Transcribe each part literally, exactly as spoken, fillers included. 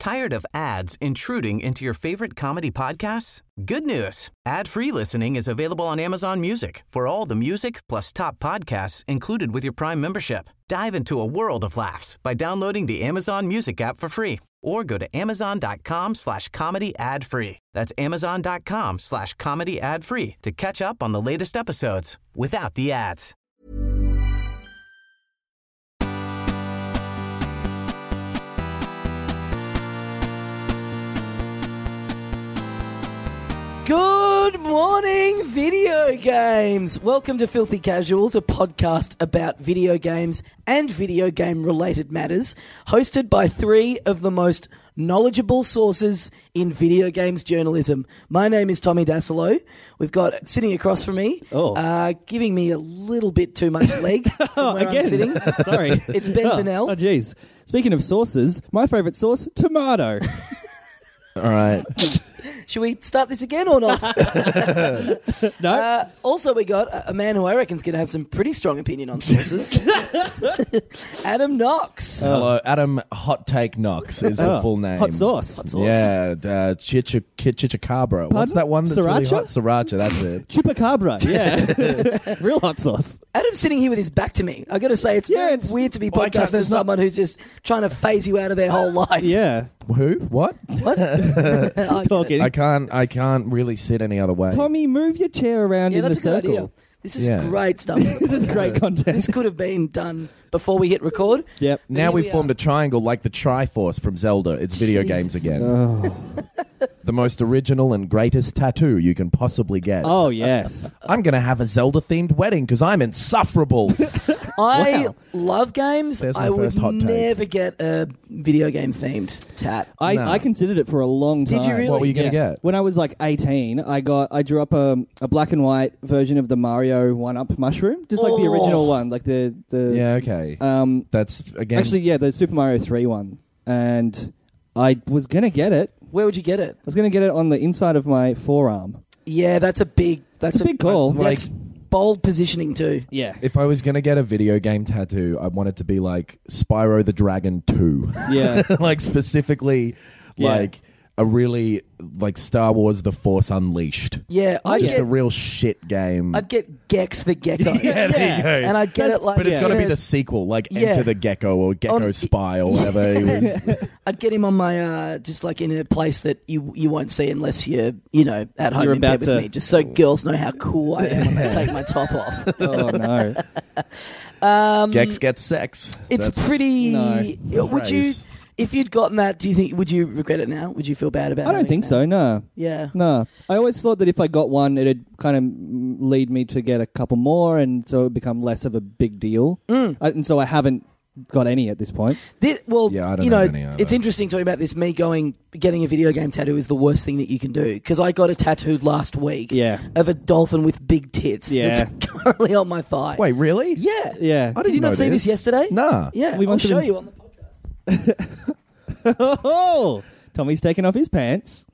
Tired of ads intruding into your favorite comedy podcasts? Good news. Ad-free listening is available on Amazon Music for all the music plus top podcasts included with your Prime membership. Dive into a world of laughs by downloading the Amazon Music app for free or go to amazon.com slash comedy ad free. That's amazon.com slash comedy ad free to catch up on the latest episodes without the ads. Good morning, video games. Welcome to Filthy Casuals, a podcast about video games and video game-related matters, hosted by three of the most knowledgeable sources in video games journalism. My name is Tommy Dasilo. We've got sitting across from me, oh. uh, giving me a little bit too much leg from oh, where again. I'm sitting. Sorry. It's Ben oh, Vanel. Oh, jeez. Speaking of sauces, my favourite sauce, tomato. All right. Should we start this again or not? No. Uh, also, we got a man who I reckon is going to have some pretty strong opinion on sauces. Adam Knox. Oh. Hello, Adam Hot Take Knox is Oh, her full name. hot sauce. Hot sauce. Yeah, uh, chicha, chichacabra. What's that one that's really Sriracha? hot? Sriracha, that's it. Chupacabra. Yeah. Real hot sauce. Adam's sitting here with his back to me. I got to say, it's Yeah, very it's- weird to be Well, I can't- podcasting to there's not- someone who's just trying to phase you out of their whole life. Yeah. Who? What? What? I get Talking. I can't. I can't really sit any other way. Tommy, move your chair around Yeah, in the that's a good circle. idea. This is Yeah. great stuff. This is great content. This could have been done before we hit record. Yep. Now here we've we formed are. a triangle like the Triforce from Zelda. It's video games again. Oh. The most original and greatest tattoo you can possibly get. oh, yes. I'm going to have a Zelda-themed wedding because I'm insufferable. I Wow. love games. There's my I would first hot take. never get a video game themed tat. I, No. I considered it for a long time. Did you really? What were you going to Yeah. get? When I was like eighteen, I got I drew up a, a black and white version of the Mario one-up mushroom, just like the Oh. original one, like the the Yeah, okay. um That's, again... actually yeah the Super Mario three one, and I was gonna get it. Where would you get it? I was gonna get it on the inside of my forearm. Yeah, that's a big. That's It's a big call. That's bold positioning too. Yeah, If I was going to get a video game tattoo, I want it to be like Spyro the Dragon two. yeah. Like specifically Yeah. like a really like Star Wars The Force Unleashed. Yeah, I Just get. a real shit game. I'd get Gex the Gecko. yeah, there you go. And I'd get it like. but it's got to be yeah, the sequel, like Yeah. Enter the Gecko or Gecko On- Spy or whatever. He was. I'd get him on my uh, just like in a place that you you won't see unless you're you know at home You're in bed about with to- me, just so girls know how cool I am when I take my top off. Oh no. Um, Gex gets sex. it's That's- pretty. No. Would you, Praise. if you'd gotten that, do you think would you regret it now? Would you feel bad about? I don't having think that? so. No. Yeah. No, I always thought that if I got one, it'd kind of lead me to get a couple more, and so it would become less of a big deal. Mm. I, and so I haven't got any at this point. This, well, Yeah, I don't you know, have any either. it's interesting talking about this. Me going, getting a video game tattoo is the worst thing that you can do because I got a tattooed last week Yeah. of a dolphin with big tits. Yeah. That's currently on my thigh. Wait, really? Yeah. Yeah. I Did didn't you not know see this, this. yesterday? Nah. Yeah, We I'll must have show been you s- on the podcast. Oh, Tommy's taking off his pants.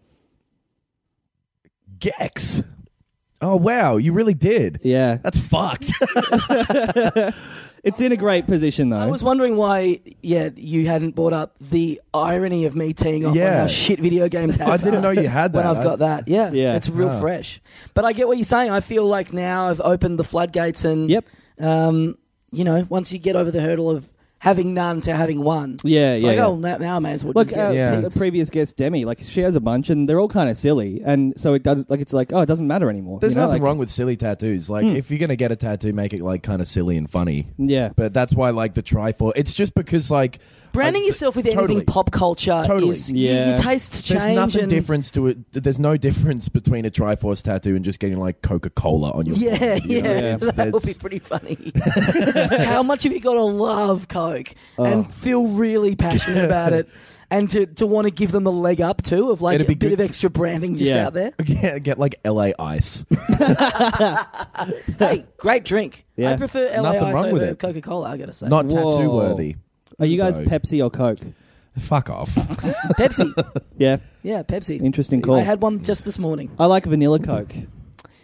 Gex. Oh wow, you really did. Yeah. That's fucked. It's in a great position, though. I was wondering why, yeah, you hadn't brought up the irony of me teeing off on Yeah. how shit video game tats I didn't are know you had when that. I've got that. Yeah, Yeah. it's real Oh. fresh. But I get what you're saying. I feel like now I've opened the floodgates and, Yep. um, you know, once you get over the hurdle of having none to having one, Yeah, it's yeah. like, yeah. oh, now, now I may as well Look, just get uh, it. Yeah. the previous guest Demi, like she has a bunch, and they're all kind of silly, and so it does. Like it's like, oh, it doesn't matter anymore. There's you know? nothing like, wrong with silly tattoos. Like, Hmm. if you're gonna get a tattoo, make it like kind of silly and funny. Yeah, But that's why, like the Triforce. It's just because, like, Branding I- yourself with anything totally. pop culture Totally. is Yeah. y- your tastes change. There's nothing and difference to it. There's no difference between a Triforce tattoo and just getting like Coca-Cola on your. Yeah, forehead, you yeah, know? Yeah. It's- that would be it's- pretty funny. How much have you got to love Coke Oh. and feel really passionate about it, and to, to want to give them the leg up too of like It'd a be bit good- of extra branding just Yeah. out there? Yeah, get like L A Ice. Hey, great drink. Yeah. I prefer L A Nothing Ice wrong with over it. Coca Cola. I gotta say, Not Whoa. tattoo worthy. are you guys No. Pepsi or Coke? Fuck off. Pepsi. Yeah, Yeah, Pepsi. interesting call. I had one just this morning. I like vanilla Coke.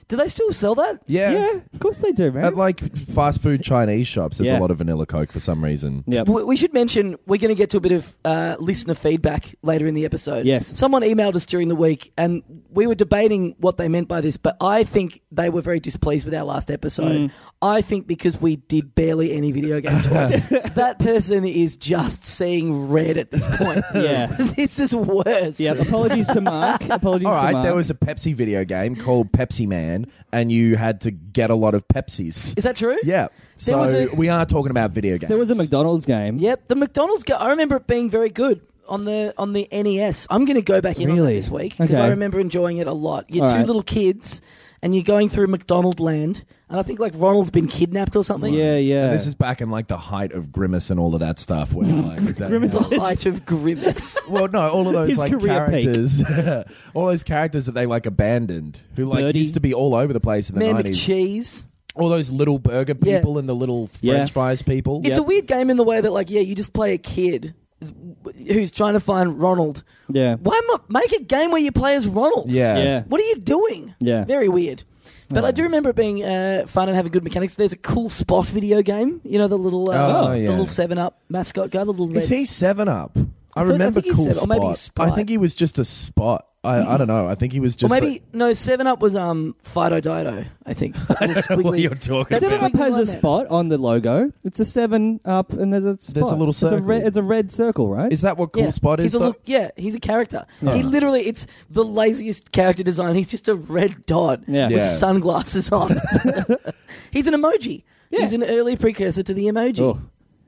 Do they still sell that? Yeah. Yeah, of course they do, man. At like fast food Chinese shops, there's Yeah. a lot of vanilla Coke for some reason. Yep. W- We should mention we're going to get to a bit of uh, listener feedback later in the episode. Yes. Someone emailed us during the week, and we were debating what they meant by this, but I think they were very displeased with our last episode. Mm. I think because we did barely any video game talk, that person is just seeing red at this point. Yeah. This is worse. Yeah, apologies to Mark. Apologies All to right, Mark. there was a Pepsi video game called Pepsi Man, and you had to get a lot of Pepsis. Is that true? Yeah. So was a- we are talking about video games. There was a McDonald's game. Yep. The McDonald's go- I remember it being very good on the on the N E S. I'm going to go back in on that Really? this week because Okay. I remember enjoying it a lot. You're All two right. little kids and you're going through McDonald land, and I think like Ronald's been kidnapped or something. Yeah, yeah. And this is back in like the height of Grimace and all of that stuff. Where, like, that, Grimace. The height of grimace. Well, no, all of those His like career peak. characters, all those characters that they like abandoned, who like Birdie. used to be all over the place in the Man nineties. McCheese. All those little burger Yeah. people and the little French Yeah. fries people. It's Yep. a weird game in the way that like yeah, you just play a kid who's trying to find Ronald. yeah. Why not make a game where you play as Ronald? Yeah. Yeah. What are you doing? Yeah. Very weird. But Oh. I do remember it being uh, fun and having good mechanics. There's a cool Spot video game. You know the little, uh, Oh, the yeah. little Seven Up mascot guy. The little Is red. he Seven Up? I, I thought- I remember think he's Cool Seven- or Spot. maybe he's Sprite. I think he was just a Spot. I, I don't know. I think he was Or just. maybe like- no Seven Up was um Fido Dido. I think. I don't know what you're talking That's Seven about. Up has Squiggly line a spot on the logo. It's a Seven Up, and there's a spot. a little It's a, circle. red, it's a red circle, right? Is that what Cool Yeah. Spot He's is? a though? little, yeah, he's a character. Oh. He literally, it's the laziest character design. He's just a red dot Yeah. with Yeah. sunglasses on. He's an emoji. Yeah. He's an early precursor to the emoji. Oh.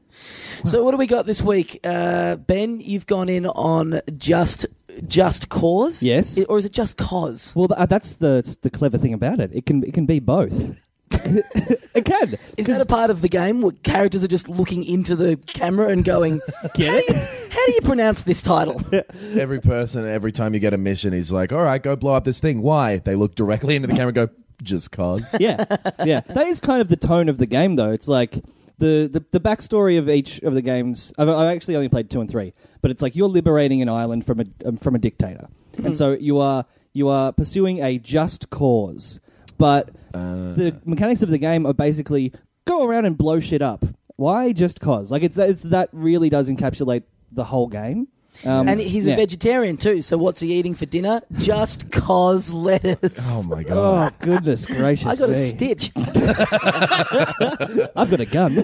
So what do we got this week? Uh, Ben, you've gone in on just just cause? Yes. I- Or is it just cause? Well, th- uh, that's the the clever thing about it. It can it can be both. It can. Is that a part of the game where characters are just looking into the camera and going, Get how, it? do you, how do you pronounce this title? Every person, every time you get a mission, he's like, "All right, go blow up this thing." Why? They look directly into the camera and go, "Just cause." Yeah, yeah. That is kind of the tone of the game, though. It's like the the, the backstory of each of the games. I've, I've actually only played two and three, but it's like you're liberating an island from a um, from a dictator, and so you are you are pursuing a just cause. But Uh, the mechanics of the game are basically go around and blow shit up. Why just cause? Like it's it's that really does encapsulate the whole game. Um, And he's a yeah. vegetarian too, so what's he eating for dinner? Just cause lettuce. oh my god! Oh goodness gracious! I got a me. stitch. I've got a gun.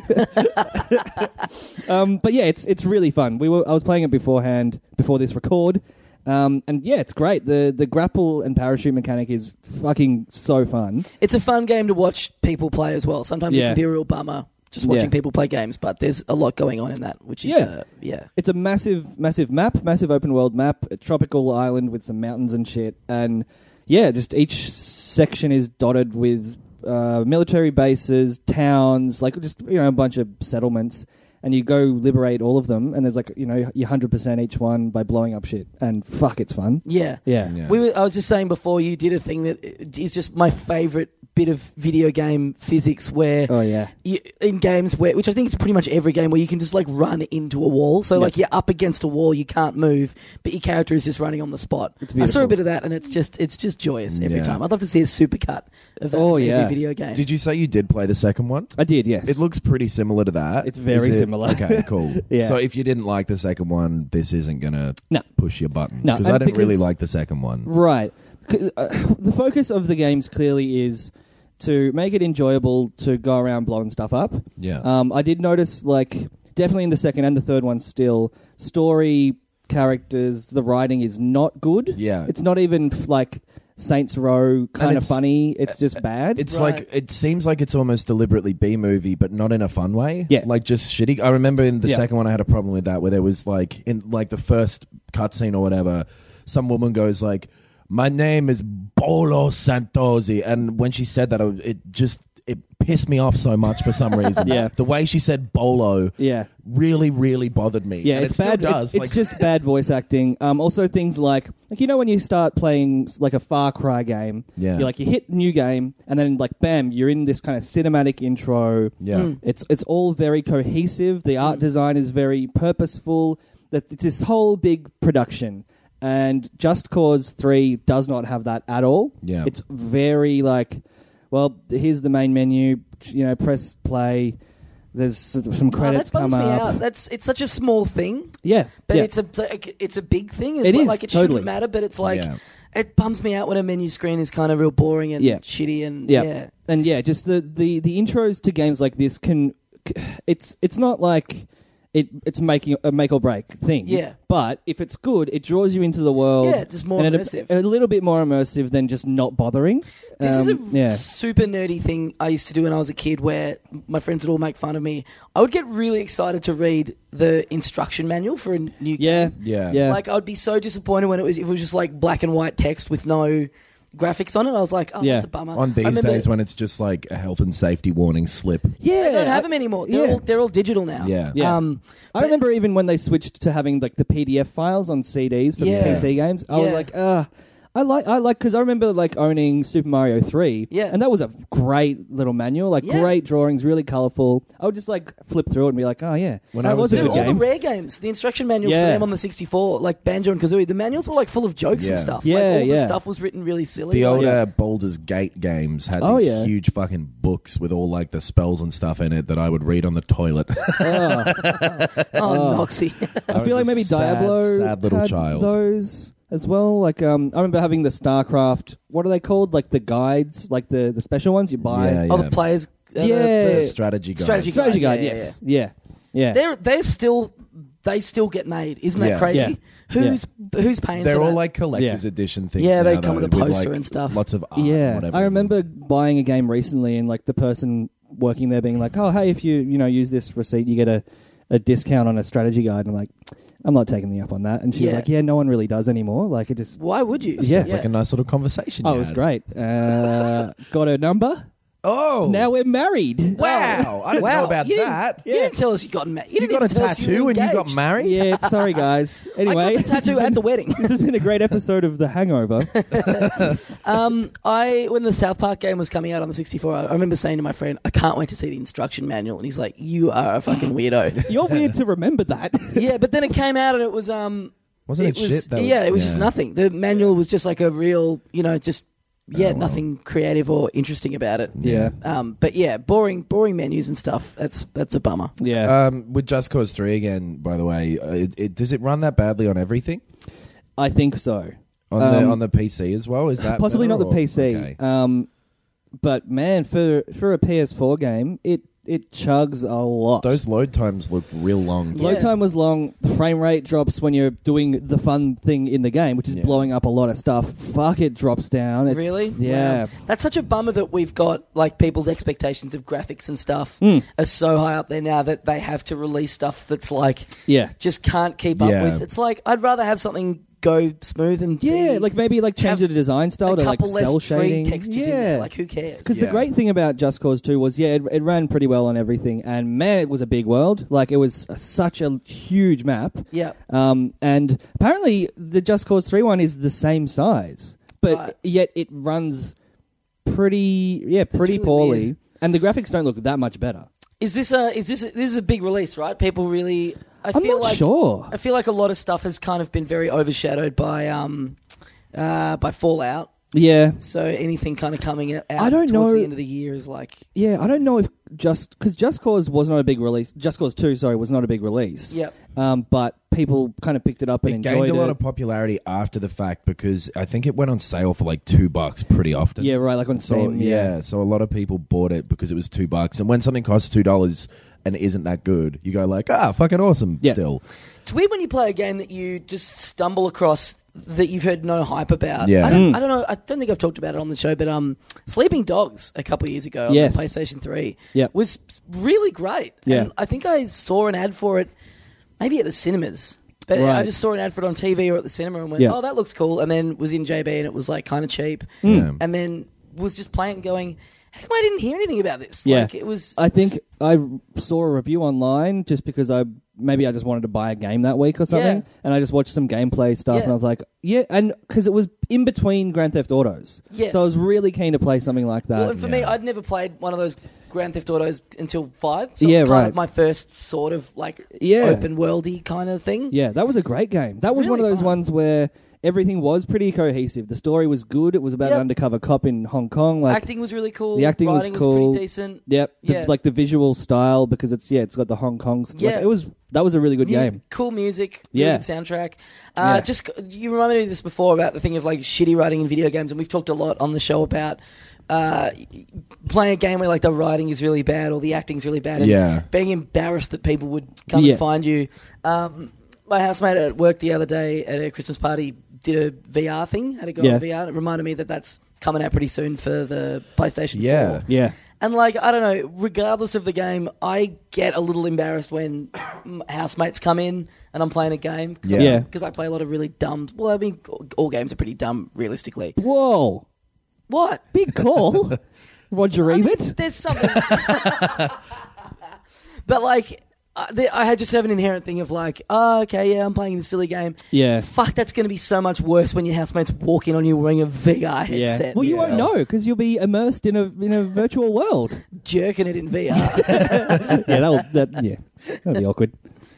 um, but yeah, it's it's really fun. We were I was playing it beforehand before this record, um, and yeah, it's great. the The grapple and parachute mechanic is fucking so fun. It's a fun game to watch people play as well. Sometimes it Yeah. can be a real bummer just watching Yeah. people play games, but there's a lot going on in that, which is Yeah. uh, yeah. It's a massive, massive map, massive open world map, a tropical island with some mountains and shit, and yeah, just each section is dotted with uh, military bases, towns, like just you know a bunch of settlements. And you go liberate all of them, and there's like you know you hundred percent each one by blowing up shit, and fuck, it's fun. Yeah. Yeah, Yeah. We were, I was just saying before you did a thing that is just my favourite bit of video game physics where Oh yeah, you, in games where, which I think is pretty much every game where you can just like run into a wall. So Yep. like you're up against a wall, you can't move, but your character is just running on the spot. It's I saw a beautiful. bit of that, and it's just it's just joyous every Yeah. time. I'd love to see a supercut of that Oh, from yeah. every video game. Did you say you did play the second one? I did. Yes, It looks pretty similar to that. It's very Is it- similar. Okay, cool. Yeah. So if you didn't like the second one, this isn't gonna No. push your buttons No, because and I didn't really because- like the second one. right. C- uh, the focus of the games clearly is to make it enjoyable to go around blowing stuff up. Yeah. Um, I did notice, like, definitely in the second and the third one still, story, characters, the writing is not good. Yeah. It's not even, f- like, Saints Row kind of it's- funny. It's just bad. It's Right. like it seems like it's almost deliberately B movie, but not in a fun way. Yeah. like just shitty. I remember in the Yeah. second one, I had a problem with that, where there was like in like the first cutscene or whatever, some woman goes like, "My name is Bolo Santosi," and when she said that, it it just it pissed me off so much for some reason. Yeah. the way she said Bolo yeah. really, really bothered me. Yeah, and it's it still bad. it- Does it's like- just bad voice acting. Um, also things like, like you know, when you start playing s- like a Far Cry game, Yeah. you like you hit new game, and then like bam, you're in this kind of cinematic intro. yeah. Mm. It's it's all very cohesive. The art design is very purposeful. That it's this whole big production, and Just Cause three does not have that at all. Yeah. It's very like, well, here's the main menu. You know, press play. There's some credits oh, that bums come me up. out. That's it's such a small thing, Yeah, but yeah. it's a it's a big thing. As It well. is, like it totally. shouldn't matter, but it's like Yeah. it bums me out when a menu screen is kind of real boring and Yeah. shitty and Yeah. yeah. And yeah, just the, the, the intros to games like this can, it's it's not like it it's making a make or break thing. Yeah. But if it's good, it draws you into the world. Yeah, just more and immersive. A, a little bit more immersive than just not bothering. This is a Um, yeah. super nerdy thing I used to do when I was a kid where my friends would all make fun of me. I would get really excited to read the instruction manual for a new Yeah. game. Yeah. Yeah. Like, I would be so disappointed when it was, if it was just like black and white text with no graphics on it. I was like, oh, Yeah. that's a bummer. On I these remember- days when it's just like a health and safety warning slip. Yeah. They don't have I- them anymore. They're, yeah. all, they're all digital now. Yeah. Yeah. Um, I but- remember even when they switched to having like the P D F files on C Ds for Yeah. the P C games. I was Yeah. like, ah, I like, I like, because I remember like owning Super Mario three. Yeah. and that was a great little manual, like Yeah. great drawings, really colourful. I would just like flip through it and be like, oh yeah, When that I was was a in- good all game. the rare games, the instruction manuals Yeah. for them on the sixty-four, like Banjo and Kazooie, the manuals were like full of jokes and Yeah. stuff. Yeah, like, all yeah. the stuff was written really silly. The like- older Yeah. Baldur's Gate games had Oh, these yeah. huge fucking books with all like the spells and stuff in it that I would read on the toilet. Oh. Oh, Noxie. I feel like maybe sad, Diablo sad little had child. those as well. Like, um, I remember having the StarCraft. What are they called? Like the guides, like the, the special ones you buy. Yeah, All the players. Uh, the- Yeah. the- The strategy guide. Strategy Strategy guide, guide. yeah, yes. Yeah. Yeah. They're they're still they still get made. Isn't that Yeah. crazy? Yeah. Who's who's paying? They're for all that? like collector's Yeah. edition things. Yeah, they now, come though, with a poster like, and stuff. Lots of art. and Yeah, whatever. I remember buying a game recently, and like the person working there being like, "Oh, hey, if you you know use this receipt, you get a, a discount on a strategy guide." And I'm like, "I'm not taking the up on that." And she was Yeah. like, "Yeah, no one really does anymore. Like it just Why would you? Yeah. It's like a nice little conversation. oh, you it was had. great. Uh, got her number. Oh, Now we're married. wow! I didn't Wow, know about you didn't- that. You didn't tell us you got married. You, You didn't got a even tell us you tattoo were and you got engaged. married. Yeah, sorry guys. Anyway, I got the this has tattoo been- at the wedding. This has been a great episode of The Hangover. Um, I when the South Park game was coming out on the sixty-four, I, I remember saying to my friend, "I can't wait to see the instruction manual." And he's like, "You are a fucking weirdo." You're weird to remember that. Yeah, but then it came out and it was um, Wasn't it, was shit? That was- yeah, it was just nothing. The manual was just like a real, you know, just yeah, Oh, well. nothing creative or interesting about it. Yeah. Um, but yeah, boring, boring menus and stuff. That's that's a bummer. Yeah. Um, with Just Cause three again, by the way, uh, it, it, does it run that badly on everything? I think so. On the Um, on the P C as well? Is that Possibly better, not the or- P C. Okay. Um, but man, for for a P S four game, it it chugs a lot. Those load times look real long. Yeah. Load time was long. The frame rate drops when you're doing the fun thing in the game, which is Yeah. blowing up a lot of stuff. Fuck, it drops down. It's, Really? Yeah. Wow. That's such a bummer that we've got like people's expectations of graphics and stuff Mm. are so high up there now that they have to release stuff that's like Yeah. just can't keep up Yeah. with. It's like I'd rather have something go smooth and Yeah, be like maybe like change have the design style a to like couple less cell free shading. textures yeah. in there. Like who cares? Because Yeah. the great thing about Just Cause two was, yeah, it, it ran pretty well on everything, and man, it was a big world. Like it was a, such a huge map. Yeah. Um, and apparently the Just Cause three one is the same size, but Right. yet it runs pretty, yeah, pretty really poorly, weird. and the graphics don't look that much better. Is this a is this a, this is a big release, right? People really I I'm feel not like sure. I feel like a lot of stuff has kind of been very overshadowed by um uh by Fallout. Yeah, So anything kind of coming out I don't towards know- the end of the year is like yeah, I don't know if just because Just Cause was not a big release. Just Cause two, sorry, was not a big release. Yep. Um, but people kind of picked it up and It enjoyed gained a lot it. of popularity after the fact because I think it went on sale for like two bucks pretty often. Yeah, right, like on So Steam. yeah, so a lot of people bought it because it was two bucks, and when something costs two dollars and isn't that good, you go like, ah, fucking awesome. Yeah. Still, It's weird when you play a game that you just stumble across that you've heard no hype about. Yeah. I don't, Mm. I don't know. I don't think I've talked about it on the show, but um, Sleeping Dogs a couple of years ago on Yes. the PlayStation three Yep. was really great. Yeah. And I think I saw an ad for it maybe at the cinemas. But I Right. just saw an ad for it on T V or at the cinema and went, Yeah. oh, that looks cool. And then was in J B and it was like kind of cheap. Yeah. And then was just playing and going, how come I didn't hear anything about this? Yeah. Like, it was. I think just- I saw a review online just because I maybe I just wanted to buy a game that week or something, Yeah. and I just watched some gameplay stuff, Yeah. and I was like, yeah, and because it was in between Grand Theft Autos, Yes. so I was really keen to play something like that. Well, and for me, yeah. I'd never played one of those Grand Theft Autos until five. So Yeah, it was kind right. of my first sort of like Yeah. open worldy kind of thing. Yeah, that was a great game. That was one of Really those fun. ones where everything was pretty cohesive. The story was good. It was about Yep. an undercover cop in Hong Kong. Like acting was really cool. the acting was Writing cool. pretty decent. Yep. The, Yeah. Like the visual style, because it's yeah, it's got the Hong Kong. St- Yeah. like, it was that was a really good Mu- game. Cool music, really Yeah. good soundtrack. Uh, Yeah. Just you reminded me of this before about the thing of like shitty writing in video games, and we've talked a lot on the show about uh, playing a game where like the writing is really bad or the acting's really bad, and Yeah. being embarrassed that people would come Yeah. and find you. Um, my housemate at work the other day at a Christmas party did a V R thing, had a go Yeah. on V R, and it reminded me that that's coming out pretty soon for the PlayStation Yeah. four. Yeah. And like, I don't know, regardless of the game, I get a little embarrassed when m- housemates come in and I'm playing a game. Cause Yeah. I, Yeah. Because I play a lot of really dumb... Well, I mean, all- all games are pretty dumb, realistically. Whoa. What? Big call. Roger I mean, Ebert. there's something... But like, uh, the, I had just have an inherent thing of like, oh, okay, yeah, I'm playing this silly game. Yeah. Fuck, that's going to be so much worse when your housemates walk in on you wearing a V R Yeah. headset. Well, you Yeah. won't know because you'll be immersed in a in a virtual world. Jerking it in V R. yeah, that'll that yeah, that'll be awkward.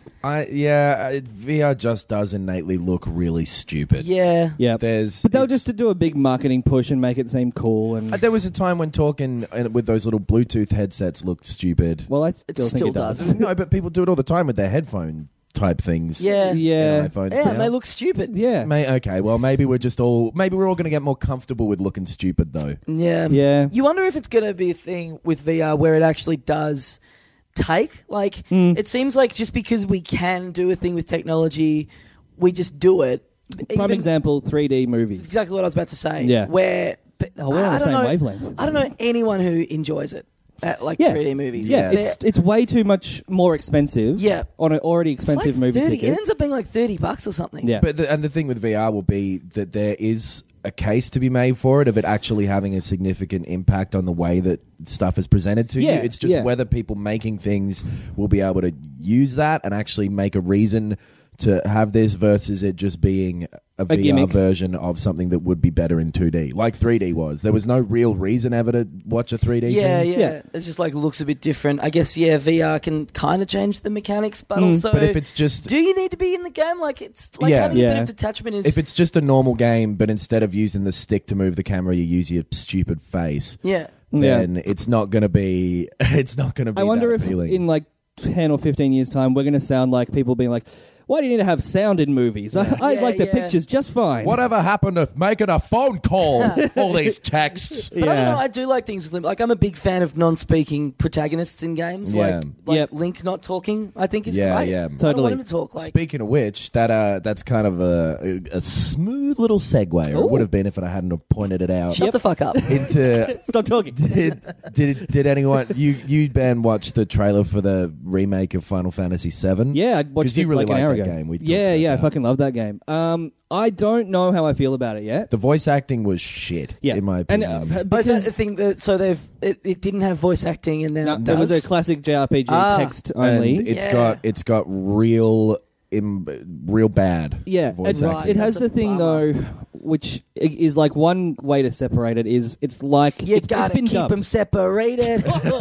I yeah, it, V R just does innately look really stupid. yeah. Yeah, There's but they'll it's- just to do a big marketing push and make it seem cool. And Uh, There was a time when talking uh, with those little Bluetooth headsets looked stupid. well, I still It think still it does. does. No, but people do it all the time with their headphone type things. Yeah. Yeah, in iPhones Yeah, now. and they look stupid. yeah, May, okay, well maybe we're just all maybe we're all going to get more comfortable with looking stupid though. Yeah. yeah. You wonder if it's going to be a thing with V R where it actually does take. Like, Mm. it seems like just because we can do a thing with technology, we just do it. Prime Even- example: three D movies. Exactly what I was about to say. Yeah. Where but Oh, we're on I the don't same know, wavelength. I don't know anyone who enjoys it at like Yeah. three D movies. Yeah, They're- it's it's way too much more expensive. Yeah. on an already it's expensive like movie thirty. ticket. It ends up being like thirty bucks or something. Yeah, But the, and the thing with V R will be that there is a case to be made for it of it actually having a significant impact on the way that stuff is presented to Yeah, you. It's just yeah. whether people making things will be able to use that and actually make a reason to have this versus it just being a, V R gimmick. version of something that would be better in two D, like three D was. There was no real reason ever to watch a three D Yeah, thing. yeah, Yeah. It's just like looks a bit different. I guess yeah, V R can kind of change the mechanics, but Mm. also But if it's just do you need to be in the game? Like it's like Yeah. having a Yeah. bit of detachment is if it's just a normal game, but instead of using the stick to move the camera, you use your stupid face, yeah. yeah. then it's not going to be. It's not going to be. I wonder that if appealing. in like ten or fifteen years' time, we're going to sound like people being like, "Why do you need to have sound in movies? I, I Yeah, like the yeah. pictures just fine." Whatever happened to making a phone call? All these texts. But I don't Yeah. know. I do like things with lim- like I'm a big fan of non-speaking protagonists in games. Yeah. Like, like Yep. Link not talking. I think is Yeah, great. yeah. I don't Totally. want him to talk. Like Speaking of which, that uh, that's kind of a, a smooth little segue, or Ooh. it would have been if I hadn't have pointed it out. shut the fuck up. Into Stop talking. did, did did anyone you you Ben watch the trailer for the remake of Final Fantasy seven? Yeah, I watched 'Cause you it really like an like hour that ago. game. We talked yeah, about yeah, I that. fucking love that game. Um, I don't know how I feel about it yet. The voice acting was shit. Yeah, in my and opinion. uh, But is that because the thing that so they've it, it didn't have voice acting and now no, it there was a does? classic J R P G Ah. text only. And it's Yeah. got it's got real Im, real bad. Yeah, voice and Right. it has That's the a thing bummer. though, which i- is like one way to separate it is it's like You it's, gotta it's been keep dubbed. them separated.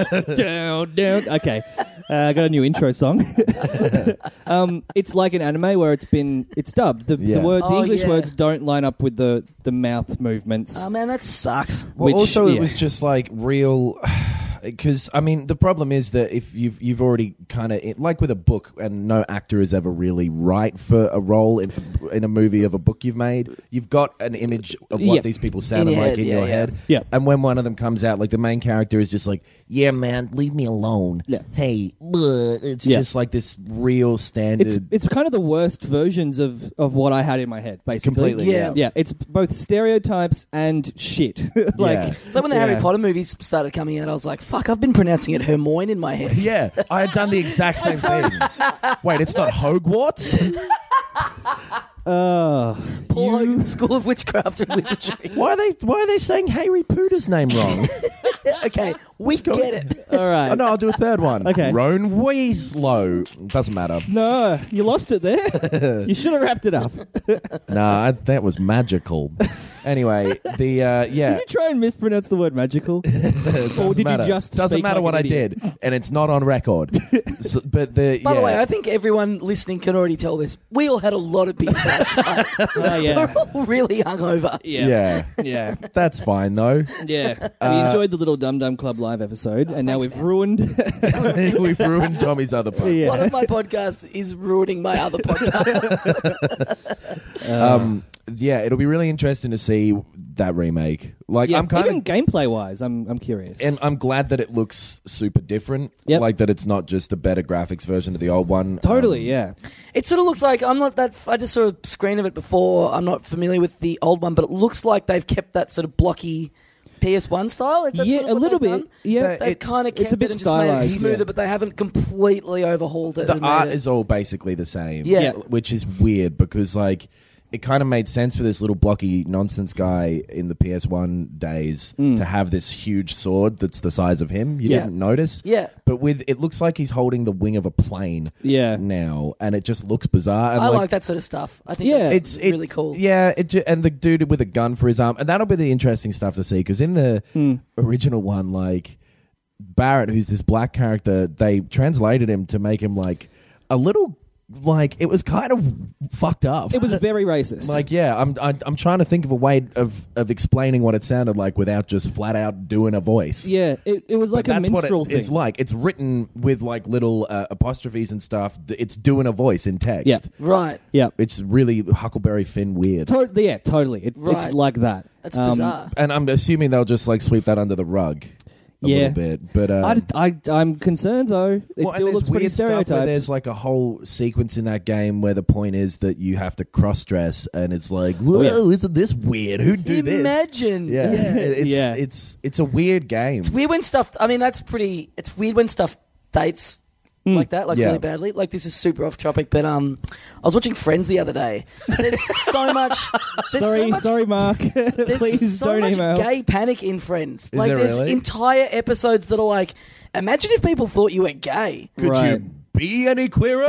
down, down. Okay, uh, I got a new intro song. um, it's like an anime where it's been it's dubbed. The, Yeah. the word, the Oh, English yeah. words don't line up with the the mouth movements. Oh man, that sucks. Well, Which- also yeah. it was just like real, because I mean the problem is that if you've you've already kind of like with a book, and no actor is ever really right for a role in in a movie of a book you've made. You've got an image of what Yeah. these people sounded your like head, in yeah, your yeah. head, Yeah. And when one of them comes out, like the main character is just like, "Yeah, man, leave me alone." Yeah. Hey, bleh. It's Yeah. just like this real standard. It's it's kind of the worst versions of, of what I had in my head, basically. Completely, yeah. Yeah, it's both stereotypes and shit. like, Yeah. It's like when the Yeah. Harry Potter movies started coming out, I was like, fuck, I've been pronouncing it Hermione in my head. Yeah, I had done the exact same thing. Wait, it's not Hogwarts? uh, Paul you- Hogan School of Witchcraft and Wizardry. Why are they Why are they saying Harry Potter's name wrong? Okay, we get it. all right. Oh, no, I'll do a third one. Okay. Ron Weasley. Doesn't matter. No, you lost it there. You should have wrapped it up. Nah, I, that was magical. Anyway, the uh, yeah. Did you try and mispronounce the word magical? Or did matter. you just doesn't speak matter like what an I idiot? did, and it's not on record. So, but the By yeah. the way, I think everyone listening can already tell this. We all had a lot of beers last night. Oh, yeah. We're all really hungover. Yeah. yeah, Yeah. that's fine though. Yeah. Uh, we enjoyed the Little Dum Dum Club live episode, and now thanks, we've ruined. We've ruined Tommy's other part. Yeah. One of my podcasts is ruining my other podcast. Um, yeah, it'll be really interesting to see that remake. Like, Yeah, I'm kind even of, gameplay wise, I'm I'm curious. and I'm glad that it looks super different. Yep. Like that it's not just a better graphics version of the old one. totally, Um, yeah. It sort of looks like I'm not that. I just saw a screen of it before. I'm not familiar with the old one, but it looks like they've kept that sort of blocky P S one style. Is that Yeah, sort of a what little they've bit. done? Yeah, They've it's- kind of it's kept a bit it and just made it stylized, smoother, yeah. but they haven't completely overhauled it. The and made art it- is all basically the same. Yeah. Yeah. Which is weird because like it kind of made sense for this little blocky nonsense guy in the P S one days Mm. to have this huge sword that's the size of him. You Yeah. didn't notice. Yeah. But with it looks like he's holding the wing of a plane Yeah. now, and it just looks bizarre. And I like, like that sort of stuff. I think Yeah. that's it's it- really cool. Yeah, it ju- and the dude with a gun for his arm, and that'll be the interesting stuff to see because in the Mm. original one, like Barrett, who's this black character, they translated him to make him like a little like it was kind of fucked up. It was very racist. like yeah, I'm I, I'm trying to think of a way of of explaining what it sounded like without just flat out doing a voice. yeah, it, it was like But a that's minstrel what it, thing. it's like. It's written with like little uh, apostrophes and stuff. It's doing a voice in text. Yeah. Right. Yeah, It's really Huckleberry Finn weird. to- yeah, totally. It, It's Right. like that. That's Um, bizarre. And I'm assuming they'll just like sweep that under the rug a Yeah. little bit. But um, I, I, I'm concerned though. It well, and still there's looks pretty weird stuff where stereotyped. there's like a whole sequence in that game where the point is that you have to cross dress, and it's like, whoa, yeah. isn't this weird? Who'd do this? Imagine. Yeah, yeah. it's Yeah. it's it's a weird game. It's weird when stuff. I mean, that's pretty. It's weird when stuff dates like that, like Yeah. really badly. Like this is super off topic, but um, I was watching Friends the other day. There's so much. There's sorry, so much, sorry, Mark. There's Please so don't much email. gay panic in Friends. like there there's really? entire episodes that are like, imagine if people thought you were gay. Could Right. you be any queerer?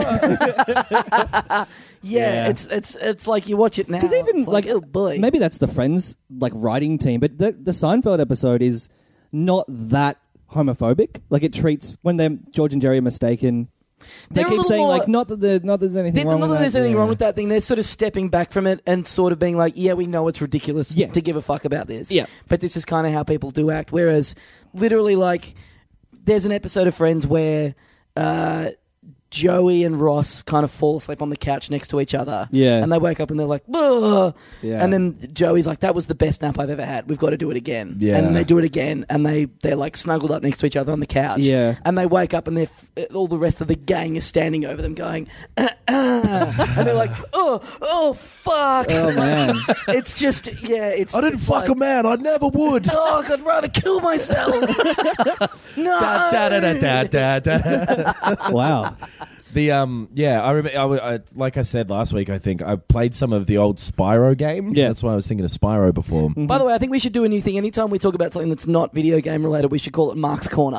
Yeah, Yeah. it's it's it's like you watch it now. Because even it's like, oh boy, maybe that's the Friends like writing team, but the the Seinfeld episode is not that homophobic. Like it treats when they George and Jerry are mistaken. They They're a keep little saying more- like not that there, not that there's anything There- wrong not with that there's that. anything Yeah. wrong with that thing. They're sort of stepping back from it and sort of being like, yeah, we know it's ridiculous Yeah. to give a fuck about this. Yeah. But this is kind of how people do act. Whereas, literally, like, there's an episode of Friends where uh, Joey and Ross kind of fall asleep on the couch next to each other. Yeah. And they wake up and they're like, ugh. Yeah. And then Joey's like, that was the best nap I've ever had. We've got to do it again. Yeah. And then they do it again and they, they're like snuggled up next to each other on the couch. Yeah. And they wake up and they're f- all the rest of the gang is standing over them going, "Ah, ah." And they're like, oh, oh, fuck. Oh man. It's just, yeah, it's. I didn't it's fuck like, a man. I never would. Oh, I'd rather kill myself. No. Da, da, da, da, da, da. Wow. The um yeah I remember I, w- I like I said last week I think I played some of the old Spyro game. Yeah. That's why I was thinking of Spyro before. By the way, I think we should do a new thing. Anytime we talk about something that's not video game related, we should call it Mark's Corner.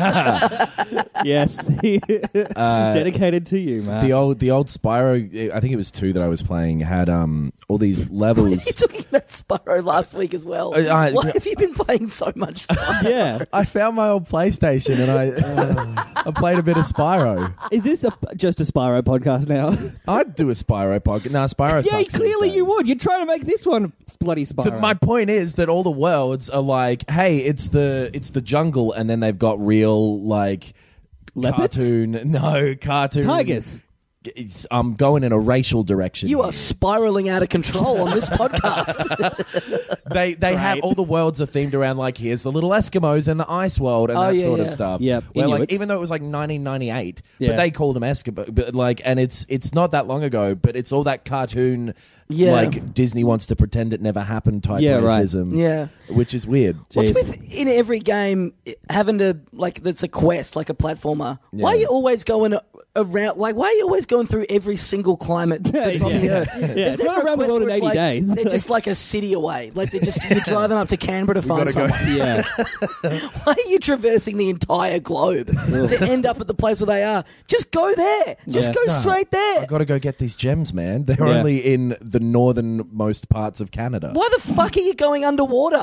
Yes. Uh, Dedicated to you, man. the old the old Spyro, I think it was two that I was playing, had um all these levels. You're talking about Spyro last week as well. Uh, I- Why have you been playing so much stuff? yeah. I found my old PlayStation and I I played a bit of Spyro. Is this a, just a Spyro podcast now? I'd do a Spyro podcast. Nah, Spyro. yeah, sucks clearly these you days. would. You're trying to make this one bloody Spyro. The- my point is that all the worlds are like, hey, it's the it's the jungle, and then they've got real like Leopards? cartoon. No, cartoon Tigers. It's, I'm going in a racial direction. You here. are spiraling out of control on this podcast. They they have Right. all the worlds are themed around like here's the little Eskimos and the ice world and Oh, that yeah, sort yeah. of stuff. Yep. Where like Inuits. even though it was like nineteen ninety-eight, Yeah. but they call them Eskimo. But like, and it's it's not that long ago, but it's all that cartoon. Yeah. Like Disney wants to pretend it never happened type Yeah, right. racism. Yeah. which is weird. What's Jeez. with in every game having to like that's a quest, like a platformer? Why are Yeah. you always going around. Like, why are you always going through every single climate that's on the earth? Yeah, There's it's never not a around the quest world in where it's eighty like, days. They're just like a city away. Like they're just you're driving up to Canberra to find gotta go- someone. Yeah. Why are you traversing the entire globe to end up at the place where they are? Just go there. Just Yeah. go No, straight there. I got to go get these gems, man. They're Yeah. only in the northernmost parts of Canada. Why the fuck are you going underwater?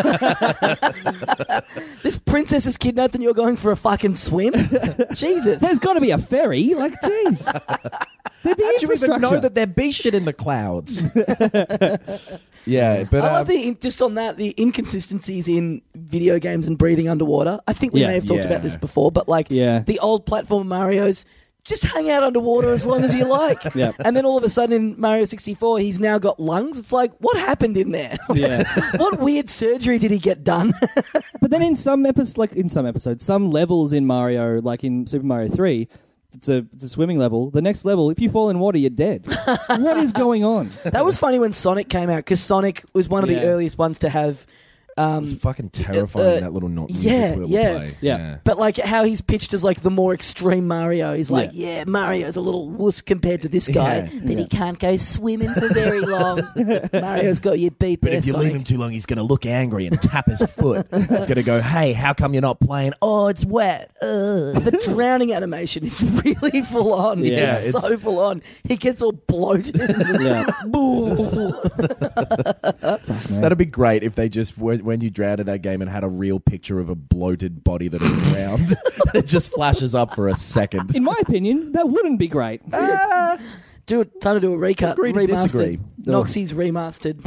This princess is kidnapped and you're going for a fucking swim? Jesus. There's got to be a ferry. Like, jeez. There'd be How do you even infrastructure. know that there be shit in the clouds? Yeah, but I love um, the just on that the inconsistencies in video games and breathing underwater. I think we Yeah. may have talked Yeah. about this before, but like Yeah. the old platform Mario's, just hang out underwater as long as you like. Yep. And then all of a sudden in Mario sixty-four, he's now got lungs. It's like, what happened in there? Yeah. What weird surgery did he get done? But then in some episodes, like in some episodes, some levels in Mario, like in Super Mario three, it's a, it's a swimming level. The next level, if you fall in water, you're dead. What is going on? That was funny when Sonic came out because Sonic was one of the Yeah. earliest ones to have. Um, it was fucking terrifying, uh, that little not music yeah, we would yeah. play. Yeah. But like how he's pitched as like the more extreme Mario. He's like, Yeah. yeah, Mario's a little wuss compared to this guy, Yeah. but he can't go swimming for very long. Mario's got you beat But there, if you Sonic. leave him too long, he's going to look angry and tap his foot. He's going to go, hey, how come you're not playing? Oh, it's wet. Ugh. The drowning animation is really full on. Yeah, it's, it's- so full on. He gets all bloated. Yeah. Boo. That'd be great if they just, when when you drowned in that game and had a real picture of a bloated body that had drowned. It just flashes up for a second. In my opinion, that wouldn't be great. Do it, time to do a recut. Agree to remastered. disagree. Noxie's remastered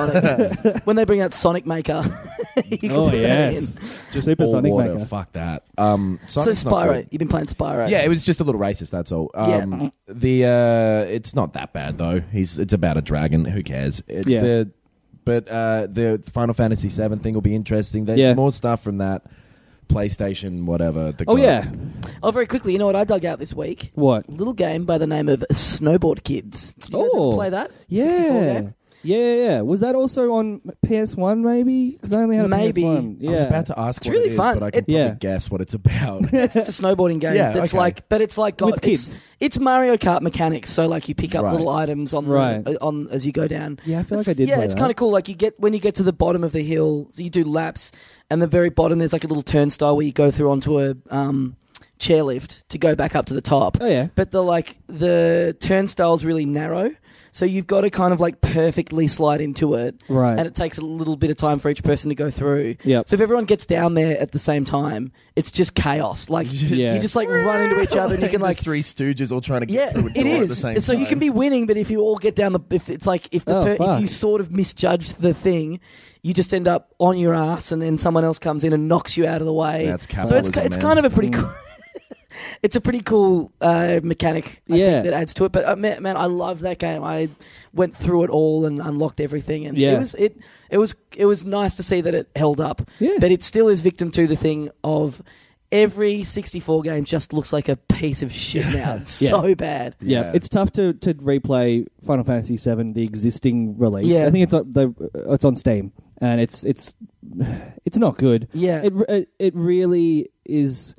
Sonic. When they bring out Sonic Maker. you can Oh, put that yes. in. Just Super all Sonic water. Maker. Fuck that. Um, So Sonic's not Spyro. good. You've been playing Spyro. Yeah, it was just a little racist. That's all. Um, Yeah. The uh, it's not that bad though. He's it's about a dragon. Who cares? It, Yeah. The, but uh, the Final Fantasy seven thing will be interesting. There's Yeah. more stuff from that PlayStation, whatever. The Oh, God- yeah. Oh, very quickly, you know what I dug out this week? What? A little game by the name of Snowboard Kids. Did you guys Oh. ever play that? sixty-four Yeah. game? Yeah, yeah, yeah. Was that also on P S one, maybe? Because I only had a Maybe. P S one. Yeah. I was about to ask It's what really it is, fun. but I can It- probably Yeah. guess what it's about. It's just a snowboarding game. Yeah, that's okay. like, but it's like got, With it's, kids. it's Mario Kart mechanics. So like you pick up Right. little items on Right. the, uh, on as you go down. Yeah, I feel It's- like I did Yeah, play it's that. kind of cool. Like you get when you get to the bottom of the hill, so you do laps, and the very bottom there's like a little turnstile where you go through onto a um, chairlift to go back up to the top. Oh, yeah. But the like the turnstile's really narrow, so you've got to kind of like perfectly slide into it, Right. and it takes a little bit of time for each person to go through. Yep. So if everyone gets down there at the same time, it's just chaos. Like Yeah. you just like run into each other, and you can like. the Three Stooges all trying to get Yeah, through a it door at the is. same So you time. can be winning, but if you all get down the, if it's like if the Oh, per, if fuck. you sort of misjudge the thing, you just end up on your ass, and then someone else comes in and knocks you out of the way. That's so it's capitalism, it's man. kind of a pretty cool. It's a pretty cool uh, mechanic, I Yeah. think, that adds to it. But uh, man, man, I love that game. I went through it all and unlocked everything, and Yeah. it was it it was it was nice to see that it held up. Yeah. But it still is victim to the thing of every sixty-four game just looks like a piece of shit now. It's Yeah. so bad. Yeah, Yeah. it's tough to, to replay Final Fantasy seven, the existing release. Yeah. I think it's on, the, it's on Steam, and it's it's it's not good. Yeah. It it, it really is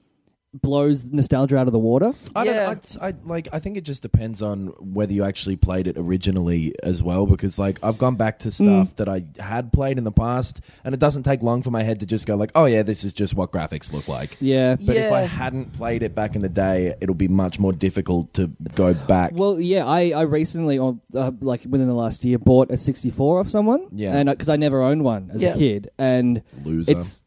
blows nostalgia out of the water. I Yeah. don't. I, I like. I think it just depends on whether you actually played it originally as well. Because like I've gone back to stuff Mm. that I had played in the past, and it doesn't take long for my head to just go like, "Oh yeah, this is just what graphics look like." Yeah. But if I Yeah. hadn't played it back in the day, it'll be much more difficult to go back. Well, yeah, I, I recently, or uh, like within the last year, bought a sixty-four off someone. Yeah. and because I never owned one as Yeah. a kid, and Loser. it's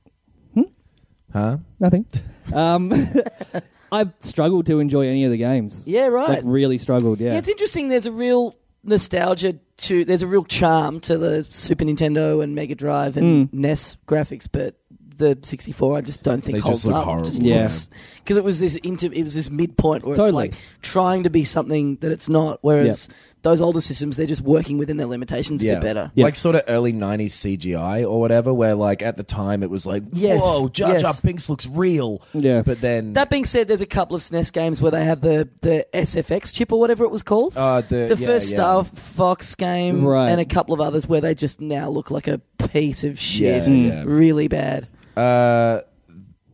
huh? nothing. um, I've struggled to enjoy any of the games. Yeah, right. Like really struggled. Yeah, Yeah, it's interesting. There's a real nostalgia to. There's a real charm to the Super Nintendo and Mega Drive and Mm. N E S graphics, but the sixty-four I just don't think They holds just look up. horrible. Just Yeah. because it was this inter, it was this midpoint where Totally. it's like trying to be something that it's not. Whereas those older systems, they're just working within their limitations a bit better. Yeah. Like sort of early nineties C G I or whatever, where like at the time it was like, Yes, whoa, Jar Jar yes. Binks looks real. Yeah. But then That being said, there's a couple of S N E S games where they have the, the S F X chip or whatever it was called. uh, the, the yeah, first yeah. Star Fox game, Right. and a couple of others where they just now look like a piece of shit. Yeah, yeah. Really bad. Uh,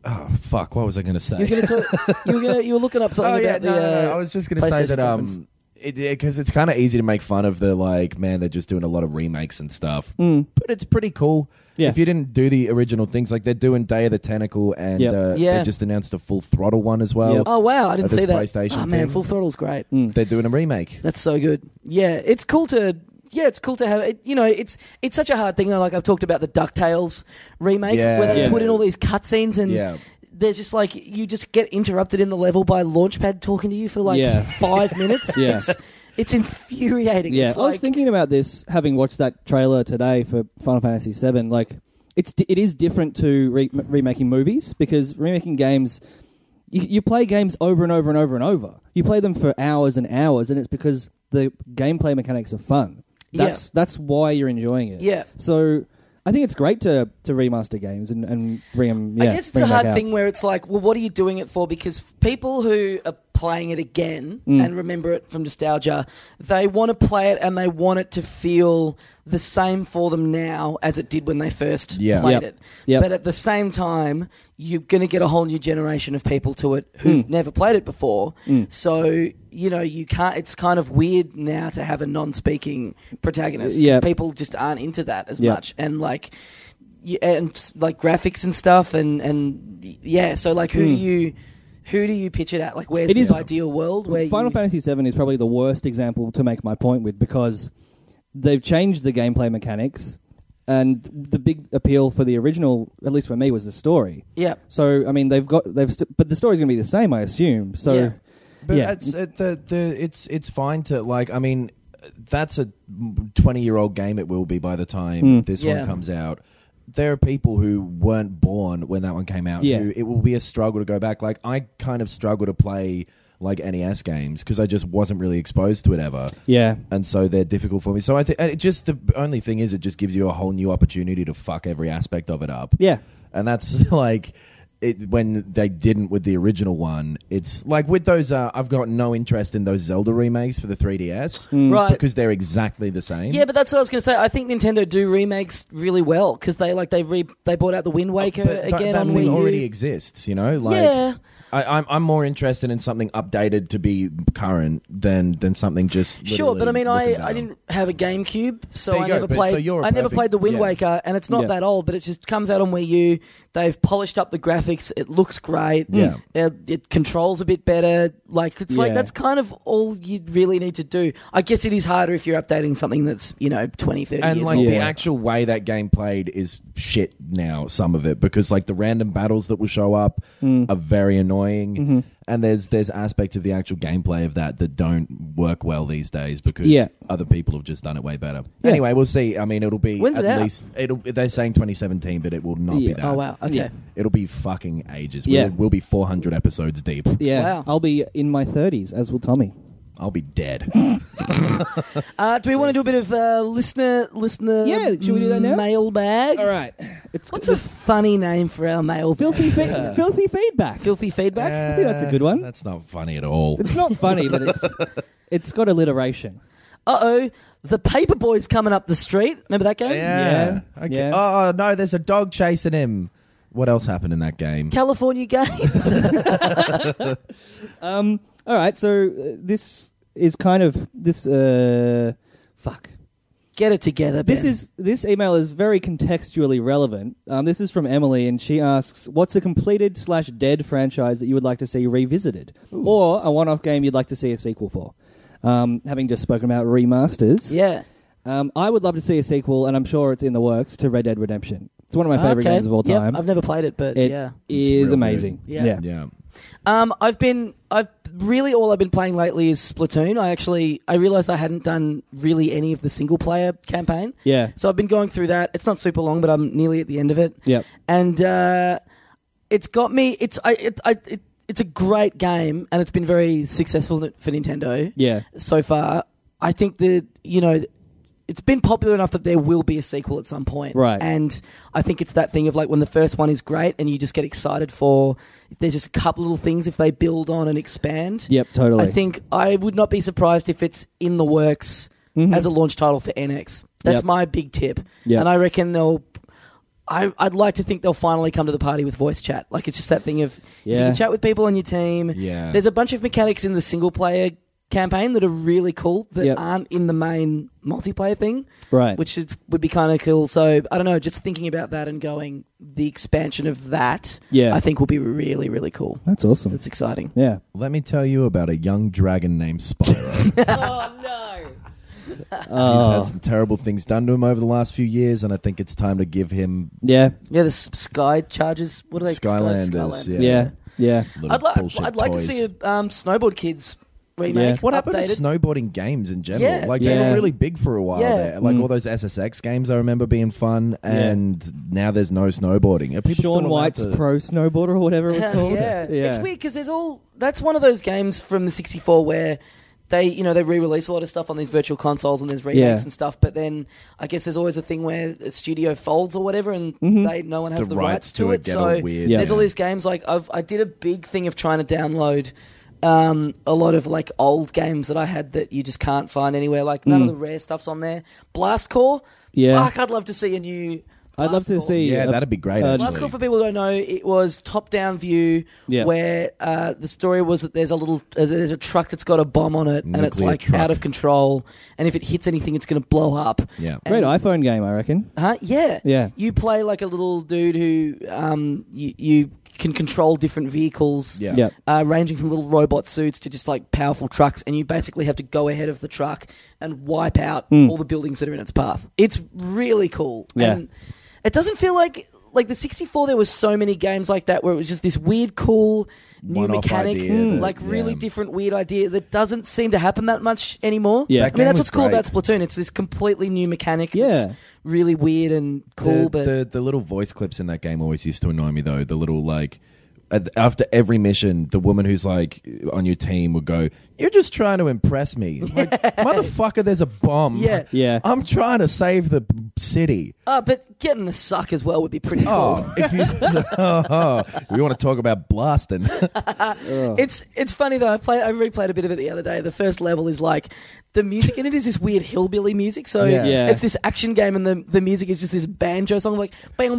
Oh fuck! What was I going to say? You were going to talk. You were gonna, you were looking up something oh yeah, about no, the. no, no. Uh, I was just going to say that conference. um, because it, it's kind of easy to make fun of the like, man, they're just doing a lot of remakes and stuff, Mm. but it's pretty cool. Yeah. If you didn't do the original things, like they're doing Day of the Tentacle, and Yep. uh, Yeah. they just announced a Full Throttle one as well. Yep. Oh wow! I didn't Of this see that. PlayStation oh man, thing. Full Throttle's great. Mm. They're doing a remake. That's so good. Yeah, it's cool to. Yeah, it's cool to have it. You know, it's it's such a hard thing. Like I've talked about the DuckTales remake, Yeah. where they Yeah. put in all these cutscenes and. Yeah. There's just like you just get interrupted in the level by Launchpad talking to you for like Yeah. five minutes. Yeah. It's it's infuriating. Yeah, It's I was like, thinking about this having watched that trailer today for Final Fantasy seven. Like, it's it is different to re- remaking movies because remaking games, you, you play games over and over and over and over. You play them for hours and hours, and it's because the gameplay mechanics are fun. That's that's why you're enjoying it. Yeah. So I think it's great to to remaster games and, and bring them. Yeah, I guess it's bring a 'em back hard out. thing where it's like, well, what are you doing it for? Because people who are playing it again Mm. and remember it from nostalgia, they want to play it and they want it to feel the same for them now as it did when they first Yeah. played Yep. it. Yep. But at the same time, you're going to get a whole new generation of people to it who've Mm. never played it before. Mm. So, you know, you can't. It's kind of weird now to have a non-speaking protagonist. 'cause Yep. People just aren't into that as Yep. much, and like. Yeah, and like graphics and stuff, and, and yeah. So like, who Mm. do you who do you pitch it at? Like, where's It the is- ideal world? Where Final you, Fantasy seven is probably the worst example to make my point with because they've changed the gameplay mechanics, and the big appeal for the original, at least for me, was the story. Yeah, So I mean, they've got they've, st- but the story's going to be the same, I assume. So Yeah. But yeah, it's uh, the the it's it's fine to like. I mean, that's a twenty year old game. It will be by the time Mm. this Yeah. one comes out. There are people who weren't born when that one came out. Yeah. Who it will be a struggle to go back. Like I kind of struggle to play like N E S games because I just wasn't really exposed to it ever, yeah, and so they're difficult for me. So I think it just the only thing is it just gives you a whole new opportunity to fuck every aspect of it up. yeah, And that's like it, when they didn't with the original one. It's like with those. Uh, I've got no interest in those Zelda remakes for the three D S Mm. right. because they're exactly the same. Yeah, but that's what I was going to say. I think Nintendo do remakes really well because they like they re- they brought out the Wind Waker But th- again that on thing Wii U. already exists. You know, like yeah, I, I'm I'm more interested in something updated to be current than than something just sure. But I mean, I, literally I looking didn't have a GameCube, so There you I go, never but- played. so you're a I never perfect- played the Wind yeah. Waker, and it's not Yeah. that old, but it just comes out on Wii U. They've polished up the graphics. It looks great. Yeah. Uh, it controls a bit better. Like it's like Yeah. that's kind of all you really need to do. I guess it is harder if you're updating something that's you know twenty, thirty and years like old. the Yeah. actual way that game played is shit now, some of it, because like the random battles that will show up Mm. are very annoying, Mm-hmm. and there's there's aspects of the actual gameplay of that that don't work well these days because Yeah. other people have just done it way better. Yeah. Anyway, we'll see. I mean, it'll be When's at it out? least it'll they're saying twenty seventeen, but it will not Yeah. be that. Oh wow. Okay. Yeah. It'll be fucking ages. Yeah. We'll, we'll be four hundred episodes deep. yeah. Wow. I'll be in my thirties, as will Tommy. I'll be dead. Uh, do we want to do a bit of uh, listener listener? Yeah, should we do that now? Mailbag. All right, it's What's a funny name for our mailbag? filthy fe- filthy feedback. Filthy feedback. I think that's a good one. That's not funny at all. It's not funny, but it's it's got alliteration. Uh oh, the Paperboy's coming up the street. Remember that game? Yeah. Yeah. Okay. Yeah. Oh no, there's a dog chasing him. What else happened in that game? California Games. Um. All right. So uh, this is kind of this. Uh, fuck. Get it together, Ben. This is this email is very contextually relevant. Um, this is from Emily, and she asks, "What's a completed slash dead franchise that you would like to see revisited, or a one-off game you'd like to see a sequel for?" Um, having just spoken about remasters, Yeah. um, I would love to see a sequel, and I'm sure it's in the works to Red Dead Redemption. It's one of my favorite Okay. games of all Yep, time. I've never played it, but It yeah. It's is real amazing. good. Yeah. Yeah. Um, I've been, I've really all I've been playing lately is Splatoon. I actually, I realized I hadn't done really any of the single player campaign. Yeah. So I've been going through that. It's not super long, but I'm nearly at the end of it. Yep. And uh, it's got me. It's I, it, I, it, it's a great game, and it's been very successful for Nintendo Yeah. so far. I think that you know. It's been popular enough that there will be a sequel at some point. Right. And I think it's that thing of like when the first one is great and you just get excited for if there's just a couple little things if they build on and expand. Yep. Totally. I think I would not be surprised if it's in the works Mhm. as a launch title for N X. That's Yep. my big tip. Yep. And I reckon they'll I, I'd like to think they'll finally come to the party with voice chat. Like, it's just that thing of you Yeah. can chat with people on your team. Yeah. There's a bunch of mechanics in the single player campaign that are really cool that Yep. aren't in the main multiplayer thing, Right. which is, would be kind of cool. So I don't know, just thinking about that and going, the expansion of that, Yeah. I think will be really, really cool. That's awesome. It's exciting. Yeah. Let me tell you about a young dragon named Spyro. Oh no! He's Oh. had some terrible things done to him over the last few years, and I think it's time to give him Yeah. Yeah, the s- Sky Chargers. What are they? Sky- Skylanders, Skylanders. Yeah. Yeah. little I'd, like. bullshit I'd like to toys. see a um, Snowboard Kids remake. Yeah. What happened updated. to snowboarding games in general? Yeah. Like, they Yeah. were really big for a while Yeah. there. Like, Mm. all those S S X games I remember being fun, and now there's no snowboarding. Are people Sean still allowed White's to- Pro Snowboarder or whatever it was Yeah, called. yeah. yeah. It's weird because there's all. That's one of those games from the sixty-four where they, you know, they re-release a lot of stuff on these virtual consoles and there's remakes Yeah. and stuff. But then I guess there's always a thing where a studio folds or whatever, and Mhm. they no one has the the, rights to it get So all weird. Yeah. there's all these games like I've I did a big thing of trying to download. Um, a lot of like old games that I had that you just can't find anywhere. Like none Mm. of the rare stuff's on there. Blast Core. Yeah. Fuck, I'd love to see a new. I'd love to Blast Core. see. Yeah, a- that'd be great, uh, actually. Blast Core, for people who don't know, it was top-down view Yeah. where uh, the story was that there's a little, uh, there's a truck that's got a bomb on it, and it's Nuclear like truck. out of control, and if it hits anything, it's going to blow up. Yeah. Great And- iPhone game, I reckon. Huh? Yeah. Yeah. You play like a little dude who um, you, you can control different vehicles. Yeah. Yeah. Uh, ranging from little robot suits to just like powerful trucks, and you basically have to go ahead of the truck and wipe out Mm. all the buildings that are in its path. It's really cool. Yeah. And it doesn't feel like like the sixty-four. There was so many games like that where it was just this weird, cool new One-off mechanic, idea that- like really yeah. different, weird idea that doesn't seem to happen that much anymore. Yeah. I That mean game that's was what's cool great. about Splatoon. It's this completely new mechanic. Yeah. that's really weird and cool, the, but the the little voice clips in that game always used to annoy me though. The little like at- after every mission, the woman who's like on your team would go, "You're just trying to impress me." I'm like, motherfucker, there's a bomb. Yeah. Yeah. I'm trying to save the city. uh, but getting the suck as well would be pretty cool. Oh, if you oh, we want to talk about blasting. It's it's funny though. I play I replayed a bit of it the other day. The first level is like the music in it is this weird hillbilly music. So Yeah. Yeah. it's this action game, and the the music is just this banjo song like.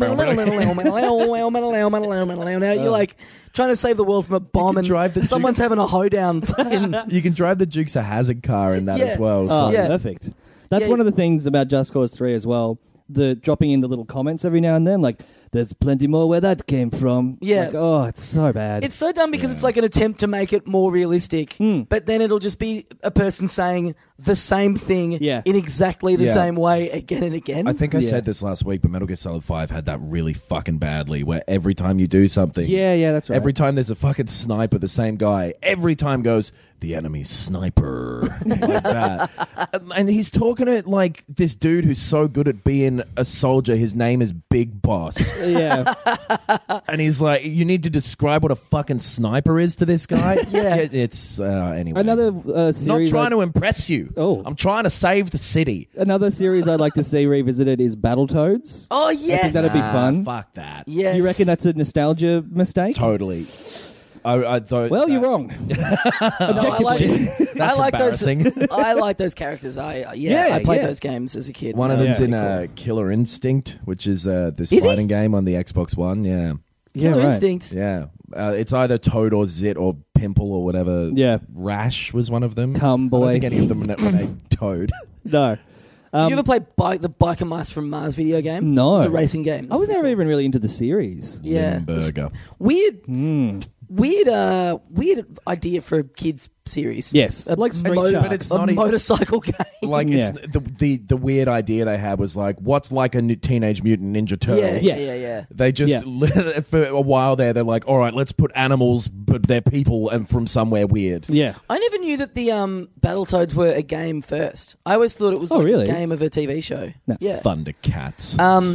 Now you're like trying to save the world from a bomb, can and drive the someone's having a hoedown. Fucking You can drive the Dukes of Hazzard car in that Yeah. as well. Oh, So. Yeah. perfect. That's Yeah. one of the things about Just Cause three as well. The dropping in the little comments every now and then, like, there's plenty more where that came from. Yeah. Like, oh, it's so bad. It's so dumb because it's like an attempt to make it more realistic, Hmm. but then it'll just be a person saying the same thing Yeah. in exactly the Yeah. same way again and again. I think I Yeah. said this last week, but Metal Gear Solid five had that really fucking badly, where every time you do something, yeah, yeah, that's right. every time there's a fucking sniper, the same guy, every time goes, the enemy sniper, like that. And, and he's talking to like this dude who's so good at being a soldier, his name is Big Boss. yeah. And he's like, you need to describe what a fucking sniper is to this guy? Yeah. It- it's, uh, anyway. Another uh, Not series. trying I'd- to impress you. Oh. I'm trying to save the city. Another series I'd like to see revisited is Battletoads. oh yes, that'd be fun. Ah, fuck that. yes. You reckon that's a nostalgia mistake? Totally. I, I thought Well, that- you're wrong. No, I like, Shit. That's I like those. embarrassing. I like those characters. I uh, yeah, Yeah, I played yeah. those games as a kid. One of Uh, them's Yeah. in uh, Killer Instinct, which is uh, this Is he? fighting game on the Xbox One. Yeah, Yeah, Killer right. Instinct. yeah. Uh, it's either Toad or Zit or Pimple or whatever. Yeah. Rash was one of them. Come, I boy. don't think any of them were named Toad. No. Did Um, you ever play bike, the Biker Mice from Mars video game? No. It's a racing game. I was never even really into the series. Yeah. It's Limburger. weird, Mm. weird, uh, weird idea for a kids series. Yes. a, Like Street mo- Sharks. But it's a not e- motorcycle game. Like Yeah. it's the, the the weird idea they had was like, what's like a new Teenage Mutant Ninja Turtle? yeah, Yeah. yeah, yeah, yeah. They just Yeah. for a while there, they're like, all right, let's put animals, but they're people and from somewhere weird. Yeah. I never knew that the um, Battletoads were a game first. I always thought it was Oh, like really? a game of a T V show. No. Yeah. Thundercats. Um,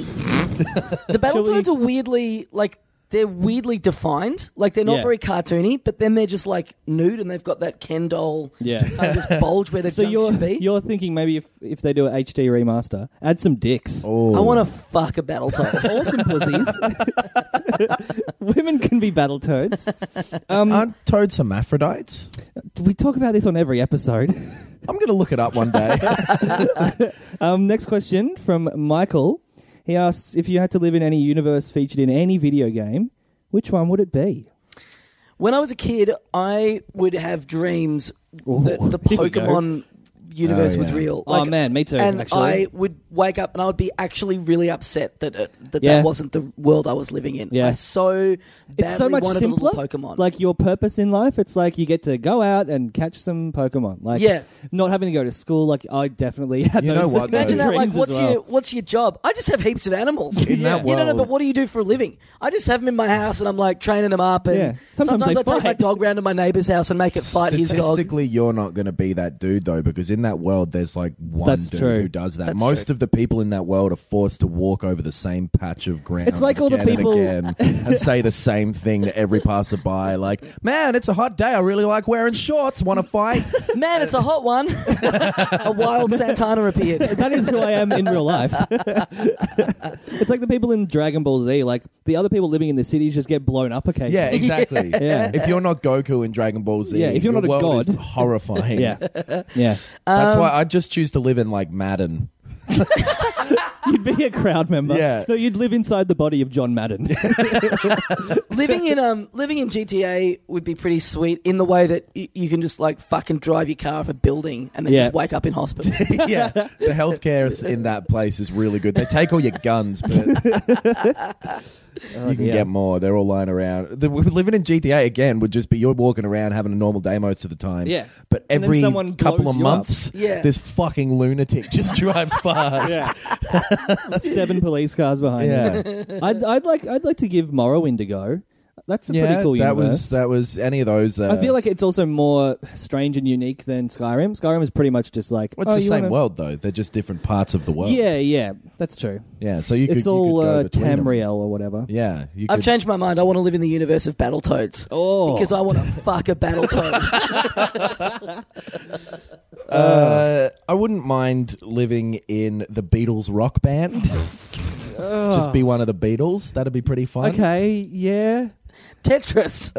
the Battletoads are weirdly like they're weirdly defined. Like they're not Yeah. very cartoony, but then they're just like nude and they've got that Ken doll Yeah. kind of just bulge where the So junk you're should be. you're thinking maybe if if they do a H D remaster, add some dicks. oh. I want to fuck a Battletoad. Or some pussies. Women can be Battletoads. Um, Aren't toads hermaphrodites? we talk about this on every episode. I'm going to look it up one day. Um, next question from Michael. He asks, if you had to live in any universe featured in any video game, which one would it be? When I was a kid, I would have dreams Ooh, that the here we go. Pokemon universe Oh, was yeah. real. Oh, man, me too, And actually. I would wake up and I would be actually really upset that it, that Yeah. that wasn't the world I was living in. Yeah. I so badly It's so much wanted simpler. a little Pokemon. Like your purpose in life, it's like you get to go out and catch some Pokemon. Like Yeah. not having to go to school. Like I definitely had You those know what, though? Imagine that. Like, dreams as what's well. your what's your job? I just have heaps of animals. In that You don't know, world- but what do you do for a living? I just have them in my house and I'm like training them up. And Yeah. Sometimes sometimes, they I take my fight. dog round to my neighbour's house and make it fight his dog. Statistically, you're not going to be that dude though, because in that world, there's like one That's dude true. who does that. That's Most true. of the people in that world are forced to walk over the same patch of ground. It's like all the again people- and, again and say the same thing to every passerby. Like, man, it's a hot day. I really like wearing shorts. Want to fight? Man, it's a hot one. A wild Santana appeared. That is who I am in real life. It's like the people in Dragon Ball Z. Like the other people living in the cities just get blown up occasionally. Yeah, exactly. Yeah. If you're not Goku in Dragon Ball Z, Yeah, if you're your not a world god. is horrifying. yeah, yeah. That's Um, why I just choose to live in like Madden. You'd be a crowd member. Yeah. No, you'd live inside the body of John Madden. living in um living in G T A would be pretty sweet in the way that y- you can just like fucking drive your car off a building and then Yeah. just wake up in hospital. Yeah, the healthcare in that place is really good. They take all your guns, but Oh, you can dear. get more. They're all lying around. The, living in G T A again would just be you're walking around having a normal day most of the time. Yeah. but And then every someone couple blows of you up. months, Yeah. this fucking lunatic just drives past. Yeah. Seven police cars behind Yeah. you. I'd, I'd like I'd like to give Morrowind a go. That's a Yeah, pretty cool that universe. was that was any of those. Uh, I feel like it's also more strange and unique than Skyrim. Skyrim is pretty much just like well, it's oh, the you same wanna- world though. They're just different parts of the world. Yeah, yeah, that's true. yeah. So you could, it's you all could go uh, between them. Tamriel or whatever. Yeah, you I've could, changed my mind. I want to live in the universe of Battletoads. Oh, Because I want to fuck a Battletoad. Uh, I wouldn't mind living in the Beatles rock band. Just be one of the Beatles. That'd be pretty fun. okay, yeah. Tetris.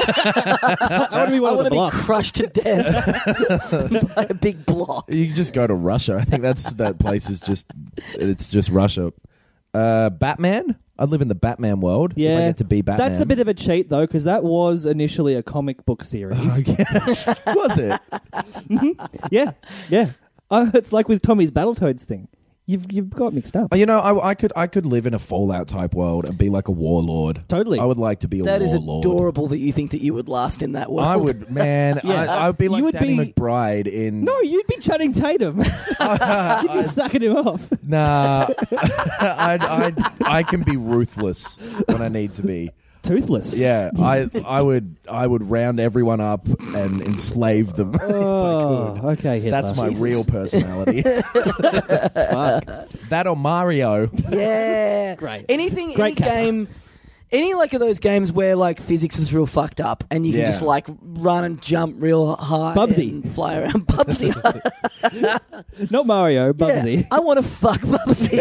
I want to be one I of want the to be blocks. crushed to death by a big block. You can just go to Russia. I think that's that place is just it's just Russia. Uh, Batman. I'd live in the Batman world. Yeah, if I get to be Batman. That's a bit of a cheat though, because that was initially a comic book series. Was it? Yeah, yeah. Uh, it's like with Tommy's Battletoads thing. You've you've got mixed up. You know, I, I could I could live in a Fallout type world and be like a warlord. Totally. I would like to be a That is warlord. adorable that you think that you would last in that world. I would, man. Yeah. I, I would be like You would Danny be- McBride in. No, you'd be Channing Tatum. You'd be sucking him off. Nah, I'd, I'd, I can be ruthless when I need to be. Toothless. Yeah, I, I would, I would round everyone up and enslave them. Oh, okay, Hitler. That's my Jesus. real personality. That or Mario. Yeah. Great. Anything, Great any Kappa. game, any like of those games where like physics is real fucked up and you can Yeah. just like run and jump real high Bubsy. and fly around. Bubsy. Not Mario, Bubsy. Yeah, I want to fuck Bubsy.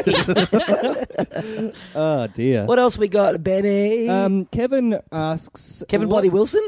Oh dear. What else we got, Benny? Um, Kevin asks Kevin what- Bloody Wilson?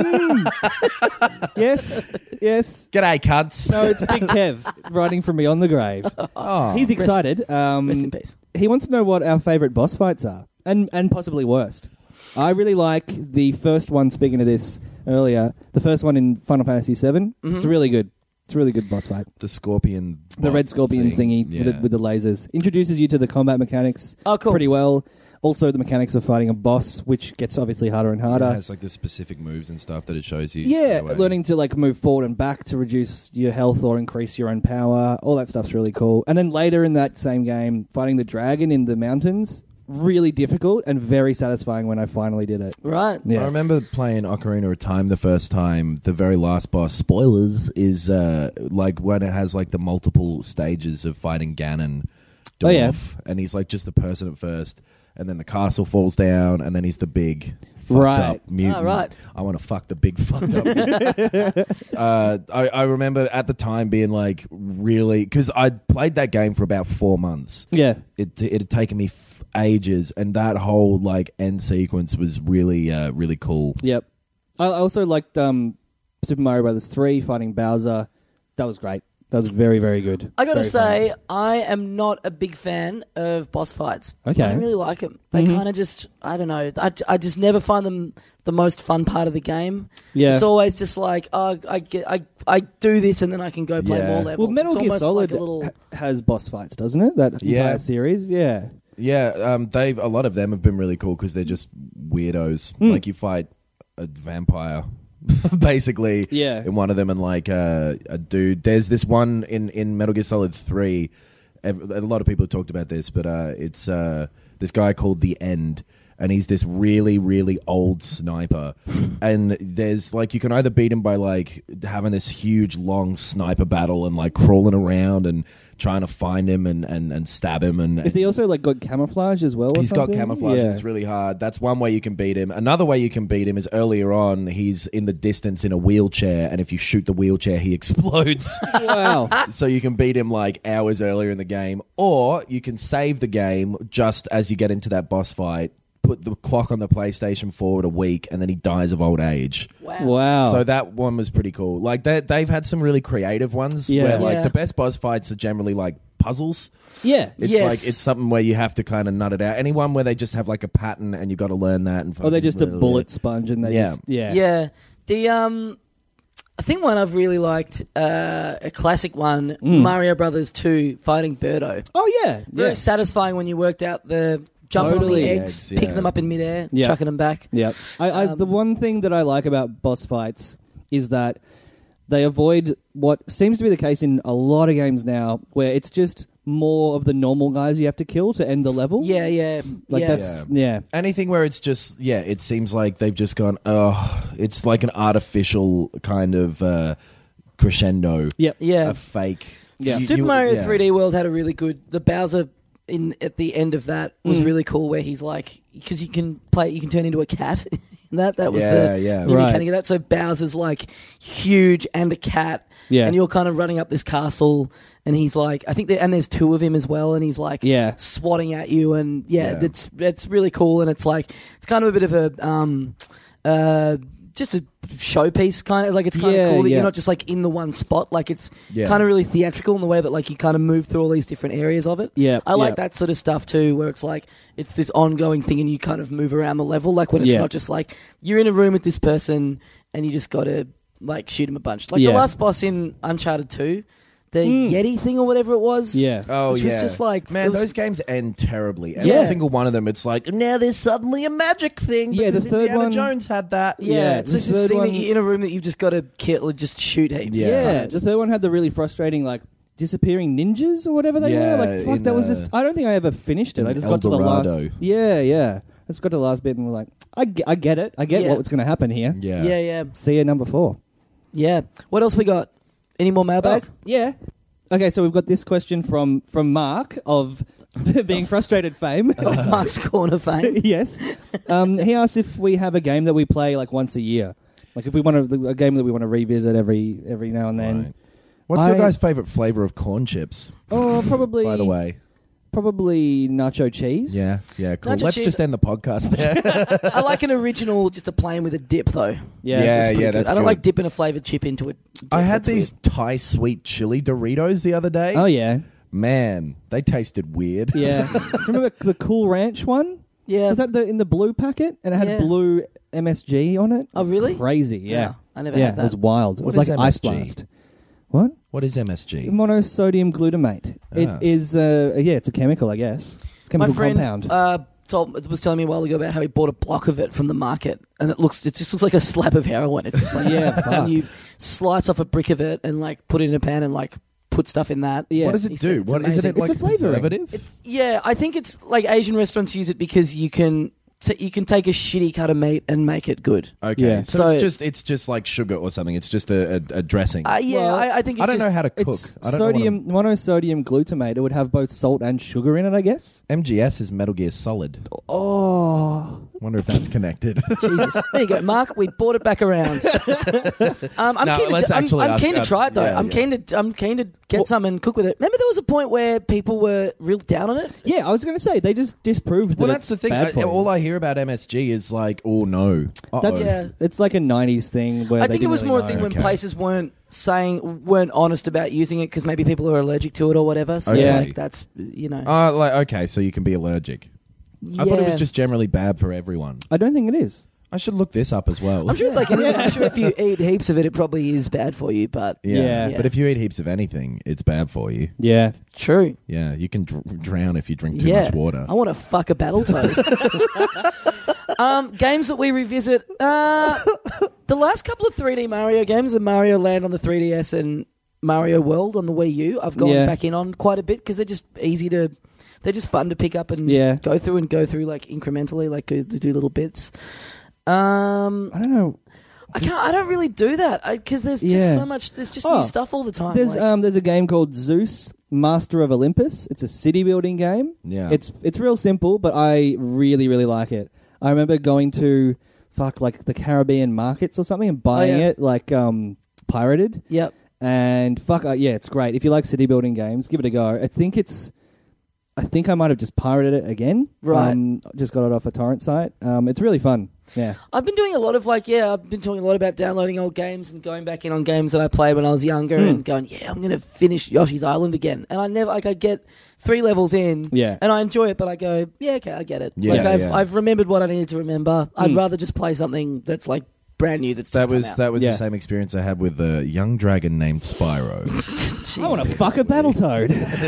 Yes, yes. G'day, cunts. No, it's Big Kev writing from beyond the grave. Oh, He's excited. Um, Rest in peace. He wants to know what our favourite boss fights are, and and possibly worst. I really like the first one. Speaking of this earlier, the first one in Final Fantasy seven. Mm-hmm. It's really good. It's a really good boss fight. the scorpion. The red scorpion thing. thingy Yeah. with, the, with the lasers introduces you to the combat mechanics Oh, cool. pretty well. Also, the mechanics of fighting a boss, which gets obviously harder and harder. It has like the specific moves and stuff that it shows you. Yeah, straight away. learning to like move forward and back to reduce your health or increase your own power. All that stuff's really cool. And then later in that same game, fighting the dragon in the mountains, really difficult and very satisfying when I finally did it. Right. Yeah. I remember playing Ocarina of Time the first time. The very last boss, spoilers, is uh, like when it has like the multiple stages of fighting Ganon Dwarf, Oh, yeah. and he's like just the person at first, and then the castle falls down, and then he's the big fucked Right. up mutant. Ah, right. I want to fuck the big fucked up. mutant. uh, I, I remember at the time being like really because I'd played that game for about four months. Yeah. It it had taken me f- ages, and that whole like end sequence was really uh, really cool. Yep. I I also liked um, Super Mario Brothers three fighting Bowser. That was great. That was very, very good. I gotta Very say, fun. I am not a big fan of boss fights. Okay. I don't really like them. They Mhm. kind of just, I don't know. I, I just never find them the most fun part of the game. Yeah. It's always just like, oh, I get, I, I do this and then I can go play Yeah. more levels. well, Metal it's Gear almost Solid like a little. ha- has boss fights, doesn't it? That Yeah. entire series, yeah. Yeah, um, they've a lot of them have been really cool because they're just weirdos. Mm. Like you fight a vampire, basically. Yeah. In one of them, and like uh, a dude. There's this one in in Metal Gear Solid Three. ev- A lot of people have talked about this, but uh, it's uh, this guy called the End. And he's this really, really old sniper. And there's like, you can either beat him by like having this huge, long sniper battle and like crawling around and trying to find him and, and, and stab him. And, Is he also like got camouflage as well? Or He's got something? camouflage Yeah. and it's really hard. That's one way you can beat him. Another way you can beat him is earlier on, he's in the distance in a wheelchair, and if you shoot the wheelchair, he explodes. Wow. So you can beat him like hours earlier in the game. Or you can save the game just as you get into that boss fight, put the clock on the PlayStation forward a week, and then he dies of old age. Wow. Wow. So that one was pretty cool. Like they, they've had some really creative ones Yeah. where like Yeah. the best boss fights are generally like puzzles. yeah. It's Yes. like it's something where you have to kind of nut it out. Anyone where they just have like a pattern and you've got to learn that. And Or they're just a fucking- bullet sponge and they Yeah. just, yeah. Yeah. The um I think one I've really liked, uh, a classic one, Mm. Mario Brothers two, fighting Birdo. Oh, yeah. Very Yeah. satisfying when you worked out the jumping Totally. on the eggs, Eggs, yeah. picking them up in midair, Yeah. chucking them back. Yeah. I, I, Um, the one thing that I like about boss fights is that they avoid what seems to be the case in a lot of games now, where it's just more of the normal guys you have to kill to end the level. Yeah, yeah. Like yeah. that's, yeah. Anything where it's just yeah, it seems like they've just gone. Oh, it's like an artificial kind of uh, crescendo. Yep. Yeah. A fake. Yeah. You- Super you- Mario yeah. three D World had a really good. The Bowser in at the end of that was Mm. really cool, where he's like, because you can play, you can turn into a cat. And that that was Yeah, the yeah. new Right. mechanic of that. So Bowser's like huge and a cat, Yeah. and you're kind of running up this castle, and he's like, I think, there, and there's two of him as well, and he's like, Yeah. swatting at you, and yeah, Yeah. it's it's really cool, and it's like it's kind of a bit of a um uh just a showpiece kind of like it's kind Yeah, of cool that yeah. you're not just like in the one spot, like it's Yeah. kind of really theatrical in the way that like you kind of move through all these different areas of it. Yeah. I like yeah. that sort of stuff too, where it's like it's this ongoing thing and you kind of move around the level, like when it's Yeah. not just like you're in a room with this person and you just got to like shoot him a bunch. Like Yeah. the last boss in Uncharted two, the Mm. Yeti thing or whatever it was. Yeah. Oh which yeah, was just like man, it was- those games end terribly. Every Yeah. single one of them, it's like now there's suddenly a magic thing. Yeah, the because third Indiana one- Jones had that. Yeah, Yeah, it's the just this third thing one- that you're in a room that you've just got to kill or just shoot heaps. Yeah. It's Yeah, kinda the third one had the really frustrating, like, disappearing ninjas or whatever they Yeah, were. Like, fuck, in, that was uh, just... I don't think I ever finished it. I in just El got to the last... Dorado. Yeah, yeah. I just got to the last bit and we're like, I get, I get it. I get Yeah. what's going to happen here. yeah, yeah, yeah, See you number four. yeah. What else we got? Any more mailbag? Oh, yeah. Okay, so we've got this question from, from Mark of being frustrated fame. Of Mark's Corner fame. Yes. Um, he asks if we have a game that we play like once a year. Like if we want to, a game that we want to revisit every every now and then. Right. What's your I- guys' favorite flavor of corn chips? Oh, probably. By the way, probably nacho cheese. yeah, yeah, cool. Nacho Let's cheese- just end the podcast there. I like an original, just a plain with a dip though. Yeah. Yeah, It's pretty yeah, good. that's I don't good. like dipping a flavored chip into it. I had That's these Thai sweet chili Doritos the other day. Oh yeah. Man, they tasted weird. Yeah. Remember the Cool Ranch one? weird. Yeah. Was that the, in the blue packet? And it had Yeah. blue M S G on it? Oh, really? Crazy, yeah. No, I never yeah, had it was that. wild. It What was is like Ice M S G? Blast. What? What is M S G? Monosodium glutamate. Ah. It is, uh, yeah, it's a chemical, I guess. It's a My chemical friend compound. uh, told, was telling me a while ago about how he bought a block of it from the market, and it looks, it just looks like a slab of heroin. It's just like, Yeah, fuck. and you slice off a brick of it and like put it in a pan and like put stuff in that. Yeah. What does He it said do? it's What is it? amazing. Like It's a flavouring. preservative? It's yeah, I think it's like Asian restaurants use it because you can t- you can take a shitty cut of meat and make it good. Okay, Yeah. so, So- it's just it's just like sugar or something. It's just a, a, a dressing. Uh, yeah, Well, I, I think it's I don't just, know how to cook. It's I don't know what sodium, monosodium glutamate. It would have both salt and sugar in it, I guess. I'm- M G S is Metal Gear Solid. Oh. Wonder if that's connected. Jesus. There you go, Mark. We brought it back around. um, I'm No, keen, let's to, I'm, actually I'm ask keen to us- try it though. yeah, I'm yeah. keen to. I'm keen to get some and cook with it. Remember, there was a point where people were real down on it. Yeah, I was going to say they just disproved that Well, it's that's the thing. bad I, for you. all I hear about M S G is like, oh no. Uh-oh. That's Yeah. it's like a nineties thing where I they think it didn't was really more a know. thing when Okay. places weren't saying, weren't honest about using it because maybe people are allergic to it or whatever. So Okay. like that's you know. Uh, like okay, so you can be allergic. I thought it was Yeah. just generally bad for everyone. I don't think it is. I should look this up as well. I'm sure it's like anything. I'm sure if you eat heaps of it, it probably is bad for you. But yeah. Yeah. Yeah. But if you eat heaps of anything, it's bad for you. Yeah. true. Yeah, you can dr- drown if you drink too yeah. much water. I want to fuck a Battletoad. um, games that we revisit. Uh, the last couple of three D Mario games, the Mario Land on the three D S and Mario World on the Wii U, I've gone Yeah. back in on quite a bit because they're just easy to. They're just fun to pick up and Yeah. go through and go through like incrementally, like to do little bits. Um, I don't know. I can't. I don't really do that because there's just Yeah. so much. There's just Oh, new stuff all the time. There's like- um there's a game called Zeus, Master of Olympus. It's a city building game. Yeah. It's it's real simple, but I really really like it. I remember going to fuck like the Caribbean markets or something and buying yeah. it like um pirated. Yep. And fuck uh, yeah, it's great. If you like city building games, give it a go. I think it's I think I might have just pirated it again. Right. Um, just got it off a torrent site. Um, it's really fun. Yeah. I've been doing a lot of like, yeah, I've been talking a lot about downloading old games and going back in on games that I played when I was younger Hmm. and going, yeah, I'm going to finish Yoshi's Island again. And I never, like, I get three levels in Yeah. and I enjoy it, but I go, yeah, okay, I get it. Yeah, like, I've, yeah. I've remembered what I needed to remember. I'd Hmm. rather just play something that's like brand new that's just that come was out. that was Yeah. the same experience I had with the young dragon named Spyro. I want to fuck a Battletoad.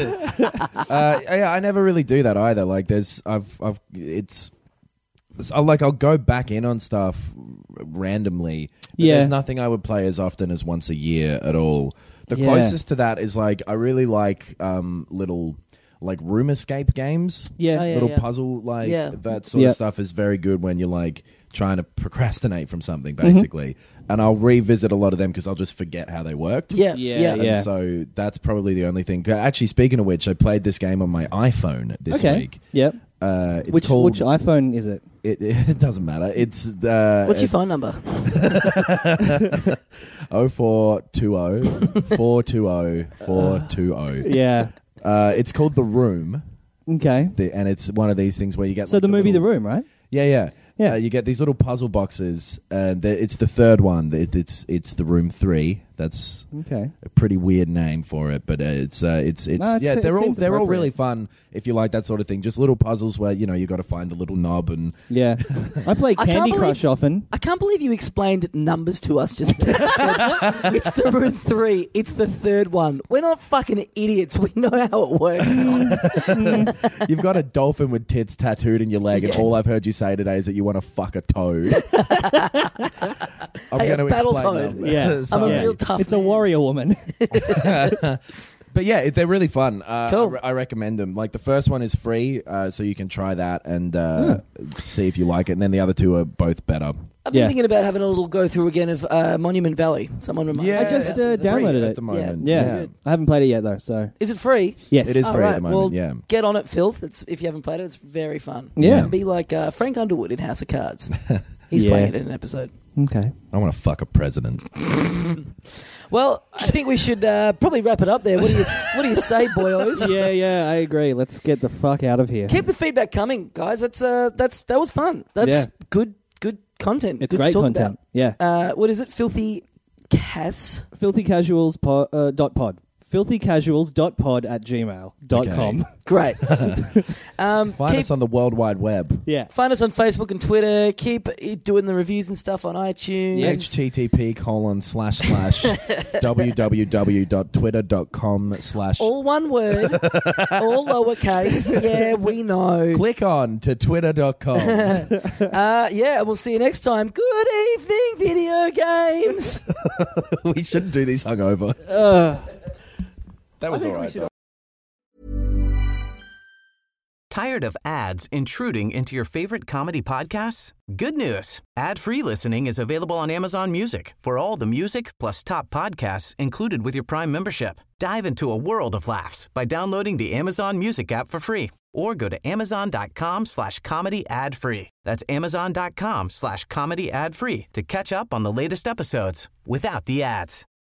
uh, yeah, I never really do that either. Like, there's, I've, I've, it's, it's- I like, I'll go back in on stuff randomly. But Yeah. there's nothing I would play as often as once a year at all. The Yeah. closest to that is like, I really like um, little, like room escape games. Yeah. Oh, yeah. Little puzzle, like Yeah. that sort Yeah. of stuff is very good when you're like trying to procrastinate from something, Mm-hmm. basically. And I'll revisit a lot of them because I'll just forget how they worked. Yeah, Yeah, yeah. And yeah. so that's probably the only thing. Actually, speaking of which, I played this game on my iPhone this Okay. week. Yep. Uh, it's Which called. which iPhone is it? it, it doesn't matter. It's uh, What's your it's phone number? oh four two oh four two oh four two oh. Yeah. Uh, it's called The Room, Okay. the, and it's one of these things where you get So like the movie little- The Room, right? Yeah, yeah, Yeah. Uh, you get these little puzzle boxes, and the, it's the third one. It, it's it's The Room Three. That's Okay. a pretty weird name for it, but uh, it's uh, it's it's No, it's- yeah. it They're all seems they're all appropriate. really fun if you like that sort of thing. Just little puzzles where you know you got to find the little knob and Yeah. I play I can't Candy believe- Crush often. I can't believe you explained numbers to us just then. So, it's the room three. It's the third one. We're not fucking idiots. We know how it works. you've got a dolphin with tits tattooed in your leg, and all I've heard you say today is that you want to fuck a toad. I'm Hey, a going to battle explain toad. that. Yeah. I'm a Sorry. real tough It's a man. warrior woman. But yeah, it, they're really fun. Uh, Cool. I, re- I recommend them. Like the first one is free, uh, so you can try that and uh, see if you like it. And then the other two are both better. I've been Yeah. thinking about having a little go through again of uh, Monument Valley. Someone remind Yeah, I just That's uh, free. downloaded at it. the moment. Yeah. Good. I haven't played it yet though, so Is it free? yes. It is All free at right, the moment. well, yeah. Get on it, Filth. It's, if you haven't played it, it's very fun. Yeah. Be like uh, Frank Underwood in House of Cards. He's Yeah. playing it in an episode. Okay. I want to fuck a president. Well, I think we should uh, probably wrap it up there. What do you What do you say, boyos? Yeah, yeah, I agree. Let's get the fuck out of here. Keep the feedback coming, guys. That's uh, that's that was fun. That's Yeah. good, good content. It's good great to talk content. Yeah. About. Uh, what is it? Filthy Cass. Filthy Casuals po- uh, dot pod. Filthy Casuals dot pod at gmail dot com. Okay. Great. um, Find keep, us on the World Wide Web. Yeah. find us on Facebook and Twitter. Keep doing the reviews and stuff on iTunes. H T T P colon slash slash www.twitter.com slash All one word, all lowercase. Yeah, we know. click on to twitter dot com. Uh, yeah, we'll see you next time. Good evening, video games. We shouldn't do these hungover. Uh, That was all right. though. Tired of ads intruding into your favorite comedy podcasts? Good news. Ad-free listening is available on Amazon Music for all the music plus top podcasts included with your Prime membership. Dive into a world of laughs by downloading the Amazon Music app for free or go to amazon.com slash comedy ad free. That's amazon.com slash comedy ad free to catch up on the latest episodes without the ads.